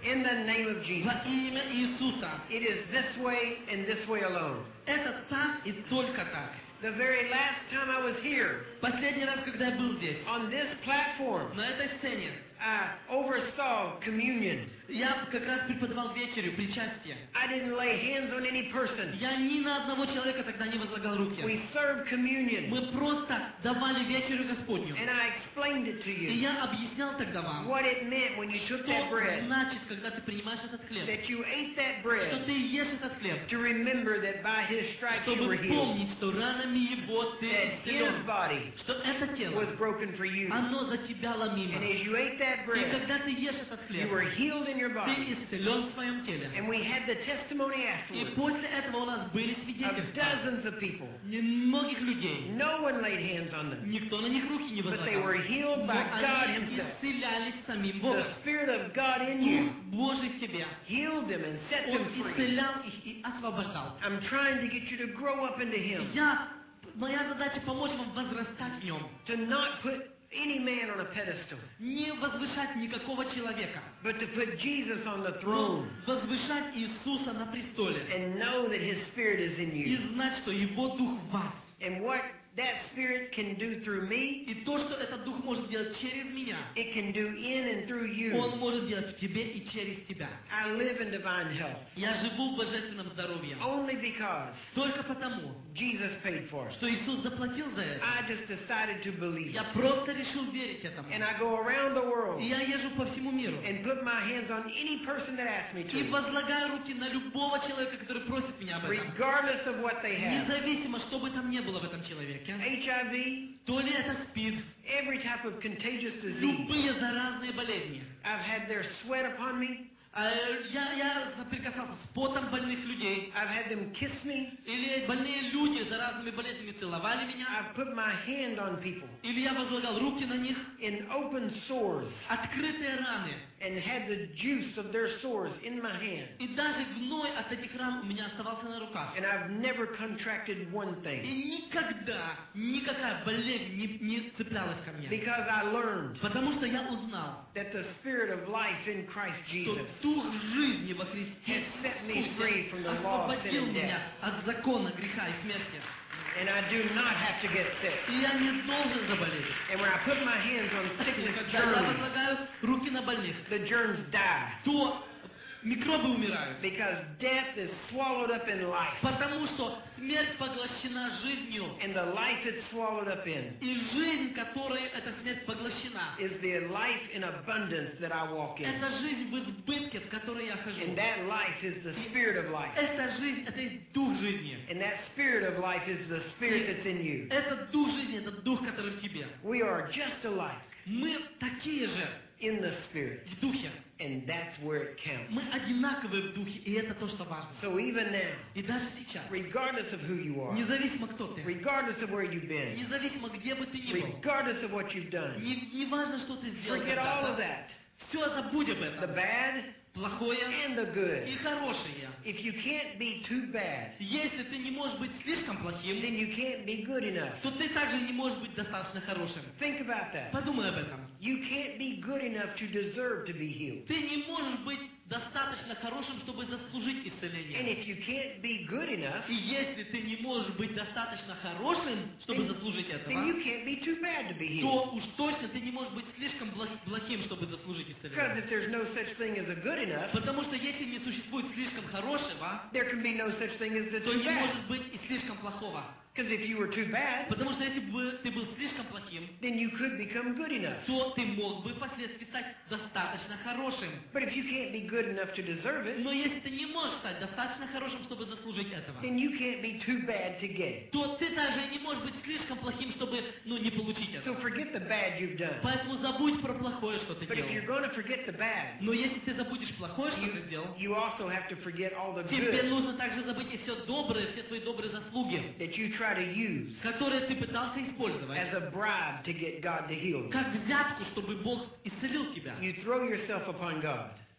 In the name of Jesus. Во имя Иисуса. It is this way and this way alone. Это так и только так. The very last time I was here, Последний раз, когда я был здесь, on this platform, на этой сцене, I oversaw communion. я как раз преподавал вечерю, причастие. I didn't lay hands on any person. Я ни на одного человека тогда не возлагал руки. We served communion. Мы просто давали вечерю Господню. And I explained it to И you. я объяснял тогда вам, What it meant when you took that что bread. значит, когда ты принимаешь этот хлеб. That you ate that Что bread ты ешь этот хлеб. to remember that by His stripes you were Чтобы healed. помнить, что ранами Его ты That His исцелен. body Что это was тело, broken for you. оно за тебя And ломимо. as you ate that И bread, когда ты ешь этот you хлеб, were healed in your ты body. исцелен в своем теле. And we had the testimony И afterwards после этого у нас были of свидетельства dozens of people. многих людей. No one laid hands on them, Никто на них руки не but they were возлагал. healed Но by God они Himself. исцелялись самим Богом. The Spirit of God in Дух you Божий в тебе. healed them and set Он them free. исцелял их и освобождал. I'm trying to get you to grow up into Him, Я, моя задача помочь вам возрастать в нем. to not put any man on a pedestal, Не возвышать никакого человека, but to put Jesus on the но throne возвышать Иисуса на престоле. and know that His Spirit is in И you. знать, что Его Дух в вас. And what that Spirit can do through me, И то, что этот Дух может делать через меня, it can do in and through you. Он может делать в тебе и через тебя. I live in divine health Я живу в божественном здоровье. only because Только потому, Jesus paid for it. что Иисус заплатил за это. I just decided to believe Я it. просто решил верить этому. And I go around the world И я езжу по всему миру. and put my hands on any person that asks me И to, возлагаю руки на любого человека, который просит меня об этом. regardless of what they have. Независимо, что бы там ни было в этом человеке. H I V, То ли это СПИД, every type of contagious disease. любые заразные болезни. I've had their sweat upon me. А, Я, я соприкасался с потом больных людей. I've had them kiss me. Или больные люди с заразными болезнями целовали меня. I've put my hand on people Или я возлагал руки на них. in open sores Открытые раны. and had the juice of their sores in my hand. И даже гной от этих ран у меня оставался на руках. And I've never contracted one И thing никогда никакая болезнь не, не цеплялась ко мне. because I learned Потому что я узнал, that the Spirit of life in Christ что Jesus Дух жизни во Христе has set me Иисусе free from the law of sin освободил and меня death. от закона греха и смерти. And I do not have to get sick. И я не должен заболеть. And when I put my hands on И sickness когда я germs, возлагаю руки на больных, the germs die то микробы умирают. because death is swallowed up in life. Потому что смерть поглощена жизнью. And the life it's swallowed up in И жизнь, которой эта смерть поглощена, is the life in abundance that I walk in. это жизнь в избытке, в которой я хожу. And that life is the Spirit of life. Эта жизнь, это есть дух жизни. And that Spirit of life is the Spirit that's in you. Этот дух жизни, это дух, который в тебе. We are just alike Мы такие же in the Spirit. в духе. And that's where it counts. Мы одинаковые в духе, и это то, что важно. So even now, И даже сейчас, regardless of who you are, независимо кто ты, regardless of where you've been, независимо где бы ты ни был, regardless of what you've done, не, не важно, что ты сделал forget all of когда-то, that. все забудь об The этом. bad Плохое and the и good. хорошее. If you can't be too bad, Если ты не можешь быть слишком плохим, then you can't be good enough. то ты также не можешь быть достаточно хорошим. Think about that. Подумай об этом. You can't be good enough to deserve to be healed. Ты не можешь быть достаточно хорошим, чтобы заслужить And исцеление. if you can't be good enough, И если ты не можешь быть достаточно хорошим, чтобы then, заслужить then этого, you can't be too bad to be healed. то уж точно ты не можешь быть слишком блох- плохим, чтобы заслужить Because исцеление. if there's no such thing as a good enough, Потому что если не существует слишком хорошего, there can be no such thing as the то too не bad. может быть и слишком плохого. Because if you were too bad, Потому что если бы ты был слишком плохим, then you could become good enough. то ты мог бы впоследствии стать достаточно хорошим. But if you can't be good enough to deserve it, Но если ты не можешь стать достаточно хорошим, чтобы заслужить этого, then you can't be too bad to get it. то ты даже не можешь быть слишком плохим, чтобы ну, не получить So этого. forget the bad you've done. Поэтому забудь про плохое, что ты But if you're делал. going to forget the bad, Но если ты забудешь плохое, что ты you, сделал, you also have to forget all the тебе good нужно также забыть и все доброе, все твои добрые заслуги, that you try to use которые ты пытался использовать, as a bribe to get God to heal you. как взятку, чтобы Бог исцелил тебя. You throw yourself upon God.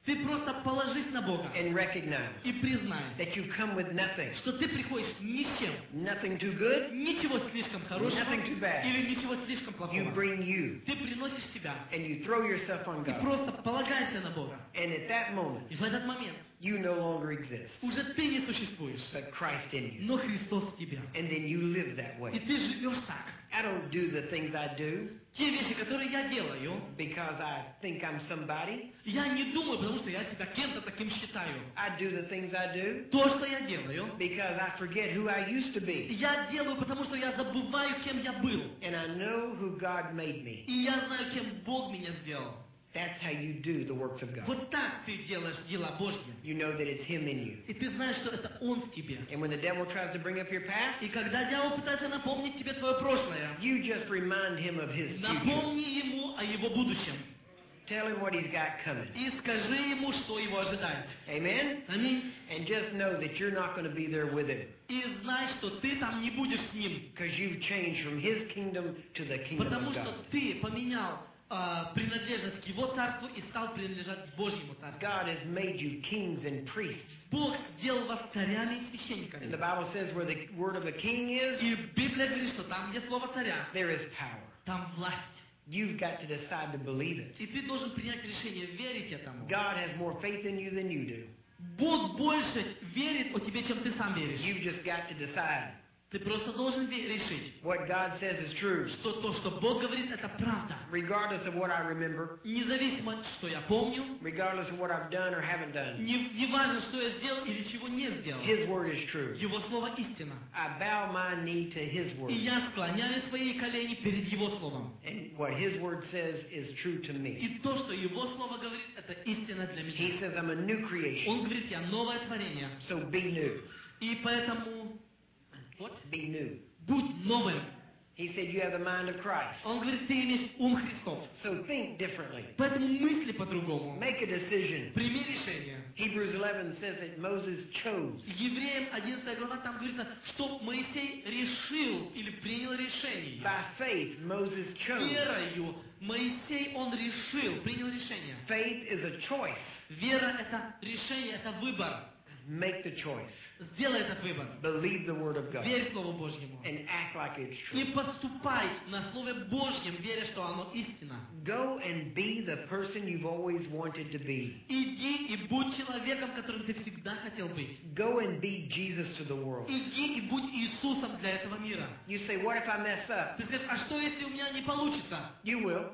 Ты просто положись на Бога and recognize и признай, that you come with nothing. что ты приходишь ни с чем. Nothing too good, Ничего слишком хорошего nothing too bad. или ничего слишком You плохого. bring you Ты приносишь себя and you throw yourself on и God. просто полагаешься на Бога. And at that moment, И в этот момент you no longer exist, уже ты не существуешь, but Christ in you. но Христос в тебе. And then you live that И way. ты живешь так. I don't do the things I do Те вещи, которые я делаю, because I think I'm somebody. я не думаю, потому что я себя кем-то таким считаю. I do the things I do То, что я делаю, because I forget who I used to be. я делаю, потому что я забываю, кем я был. And I know who God made me. И я знаю, кем Бог меня сделал. That's how you do the works of God. Вот так ты делаешь дела Божьи. You know that it's Him in you. И ты знаешь, что это Он в тебе. And when the devil tries to bring up your past, И когда дьявол пытается напомнить тебе твое прошлое, you just remind him of his future. напомни ему о его будущем. Tell him what he's got coming. И скажи ему, что его ожидает. Amen? Аминь. And just know that you're not going to be there with him. И знай, что ты там не будешь с ним. Because you've changed from his kingdom to the kingdom Потому of что God. ты поменял а, принадлежность к его царству и стал принадлежать Божьему царству. God has made you kings and priests. Бог сделал вас царями и And the священниками. Bible says where the word of a king is, И Библия говорит, что там, где слово царя, there is power. там власть. You've got to decide to believe it. И ты должен принять решение верить этому. God has more faith in you than you do. Бог больше верит о тебе, чем ты сам веришь. You've just got to decide. Ты просто должен ве- решить, What God says is true. что то, что Бог говорит, это правда. Regardless of what I remember, Независимо, что я помню, regardless of what I've done or haven't done, не, не важно, что я сделал или чего не сделал. His word is true. Его слово истина. I bow my knee to His И word. я склоняю свои колени перед Его словом. And what His word says is true to me. И то, что Его слово говорит, это истина для He меня. says I'm a new creation. Он говорит, я новое творение. So be new. И поэтому, вот, Be new. будь новым. He said you have the mind of Christ. Он говорит, ты имеешь ум Христов. So think differently. Поэтому мысли по-другому. Make a decision. Прими решение. Hebrews eleven says that Moses chose. Евреям одиннадцатая глава, там говорится, что Моисей решил или принял решение. By faith, Moses chose. Верою Моисей, он решил, принял решение. Faith is a choice. Вера – это решение, это выбор. Make the choice. Сделай этот выбор. Believe the word of God. Верь Слову Божьему. And act like it's И true. поступай на Слове Божьем, веря, что оно истина. Go and be the person you've always wanted to be. Иди и будь человеком, которым ты всегда хотел быть. Go and be Jesus to the world. Иди и будь Иисусом для этого мира. You say, what if I mess up? Ты скажешь, а что, если у меня не получится? You will.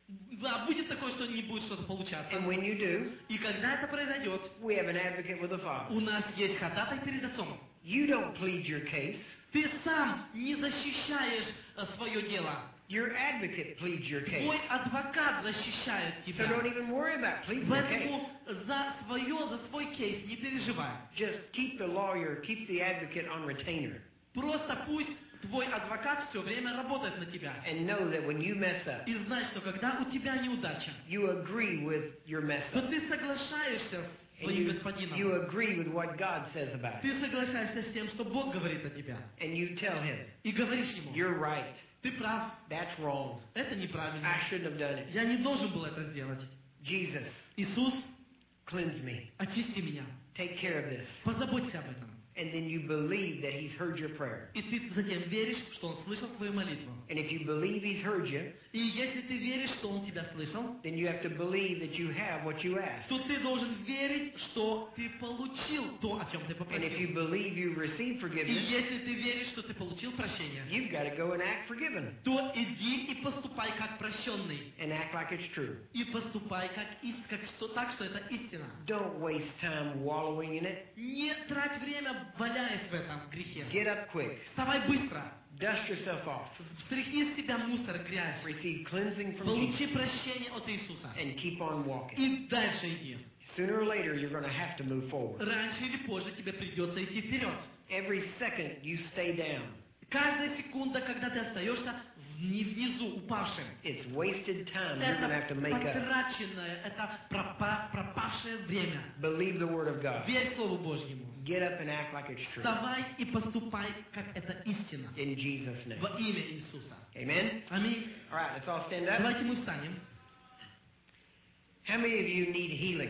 Да, будет такое, что не будет что-то получаться. And when you do, И когда это произойдет, we have an advocate with the Father. у нас есть ходатай перед Отцом. You don't plead your case. Ты сам не защищаешь э, свое дело. Your advocate pleads your case. Твой адвокат защищает So тебя. don't even worry about pleading your case. Поэтому за свое, за свой кейс не переживай. Just keep the lawyer, keep the advocate on retainer. Просто пусть твой адвокат все время работает на тебя. And know that when you mess up, И знай, что когда у тебя неудача, you agree with your mess то up. ты соглашаешься с And своим you, господином. you agree with what God says about it. Ты соглашаешься с тем, что Бог говорит о тебя. And you tell him, И говоришь ему, you're right. ты прав, That's wrong. это неправильно. I shouldn't have done it. Я не должен был это сделать. Jesus, Иисус, cleanse me. очисти меня. Take care of this. Позаботься об этом. And then you believe that he's heard your prayer. И ты затем веришь, что Он слышал твою молитву. And if you believe he's heard you, И если ты веришь, что Он тебя слышал, then you have to believe that you have what you asked. то ты должен верить, что ты получил то, о чем ты And if you попросил. believe you received И forgiveness, если ты веришь, что ты получил прощение, you've got to go and act forgiven то иди и поступай как прощенный. and act like it's true. И поступай как, ист- как что, так, что это истина. Don't waste time wallowing in it. Не трать время, валяясь в этом грехе. Get up quick. Вставай быстро. Dust yourself off. Встряхни с себя мусор, грязь. Receive cleansing from Получи Jesus. прощение от Иисуса. And keep on walking. И дальше иди. Sooner or later, you're going to have to move forward. Раньше или позже тебе придется идти вперед. Every second you stay down, Каждая секунда, когда ты остаешься вни- внизу, упавшим, it's wasted time you're going to have это to make up. потраченное, это пропа- пропавшее время. Believe the Word of God. Верь Слову Божьему. Get up and act like it's true. Вставай и поступай, как это истина. In Jesus' name. Во имя Иисуса. Amen? Аминь. All right, let's all stand up. Давайте мы встанем. How many of you need healing?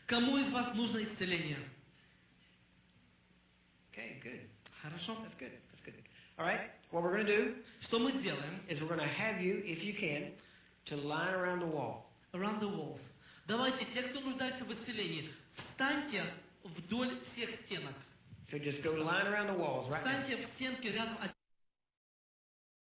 Кому из вас нужно исцеление? Okay, good. Хорошо. That's good. That's good. All right. What we're going to do Что мы сделаем? is we're going to have you, if you can, to line around the wall. Around the walls. Давайте, те, кто нуждается в исцелении, встаньте вдоль всех стенок. So just go line around the walls right now. Встаньте в стенки рядом от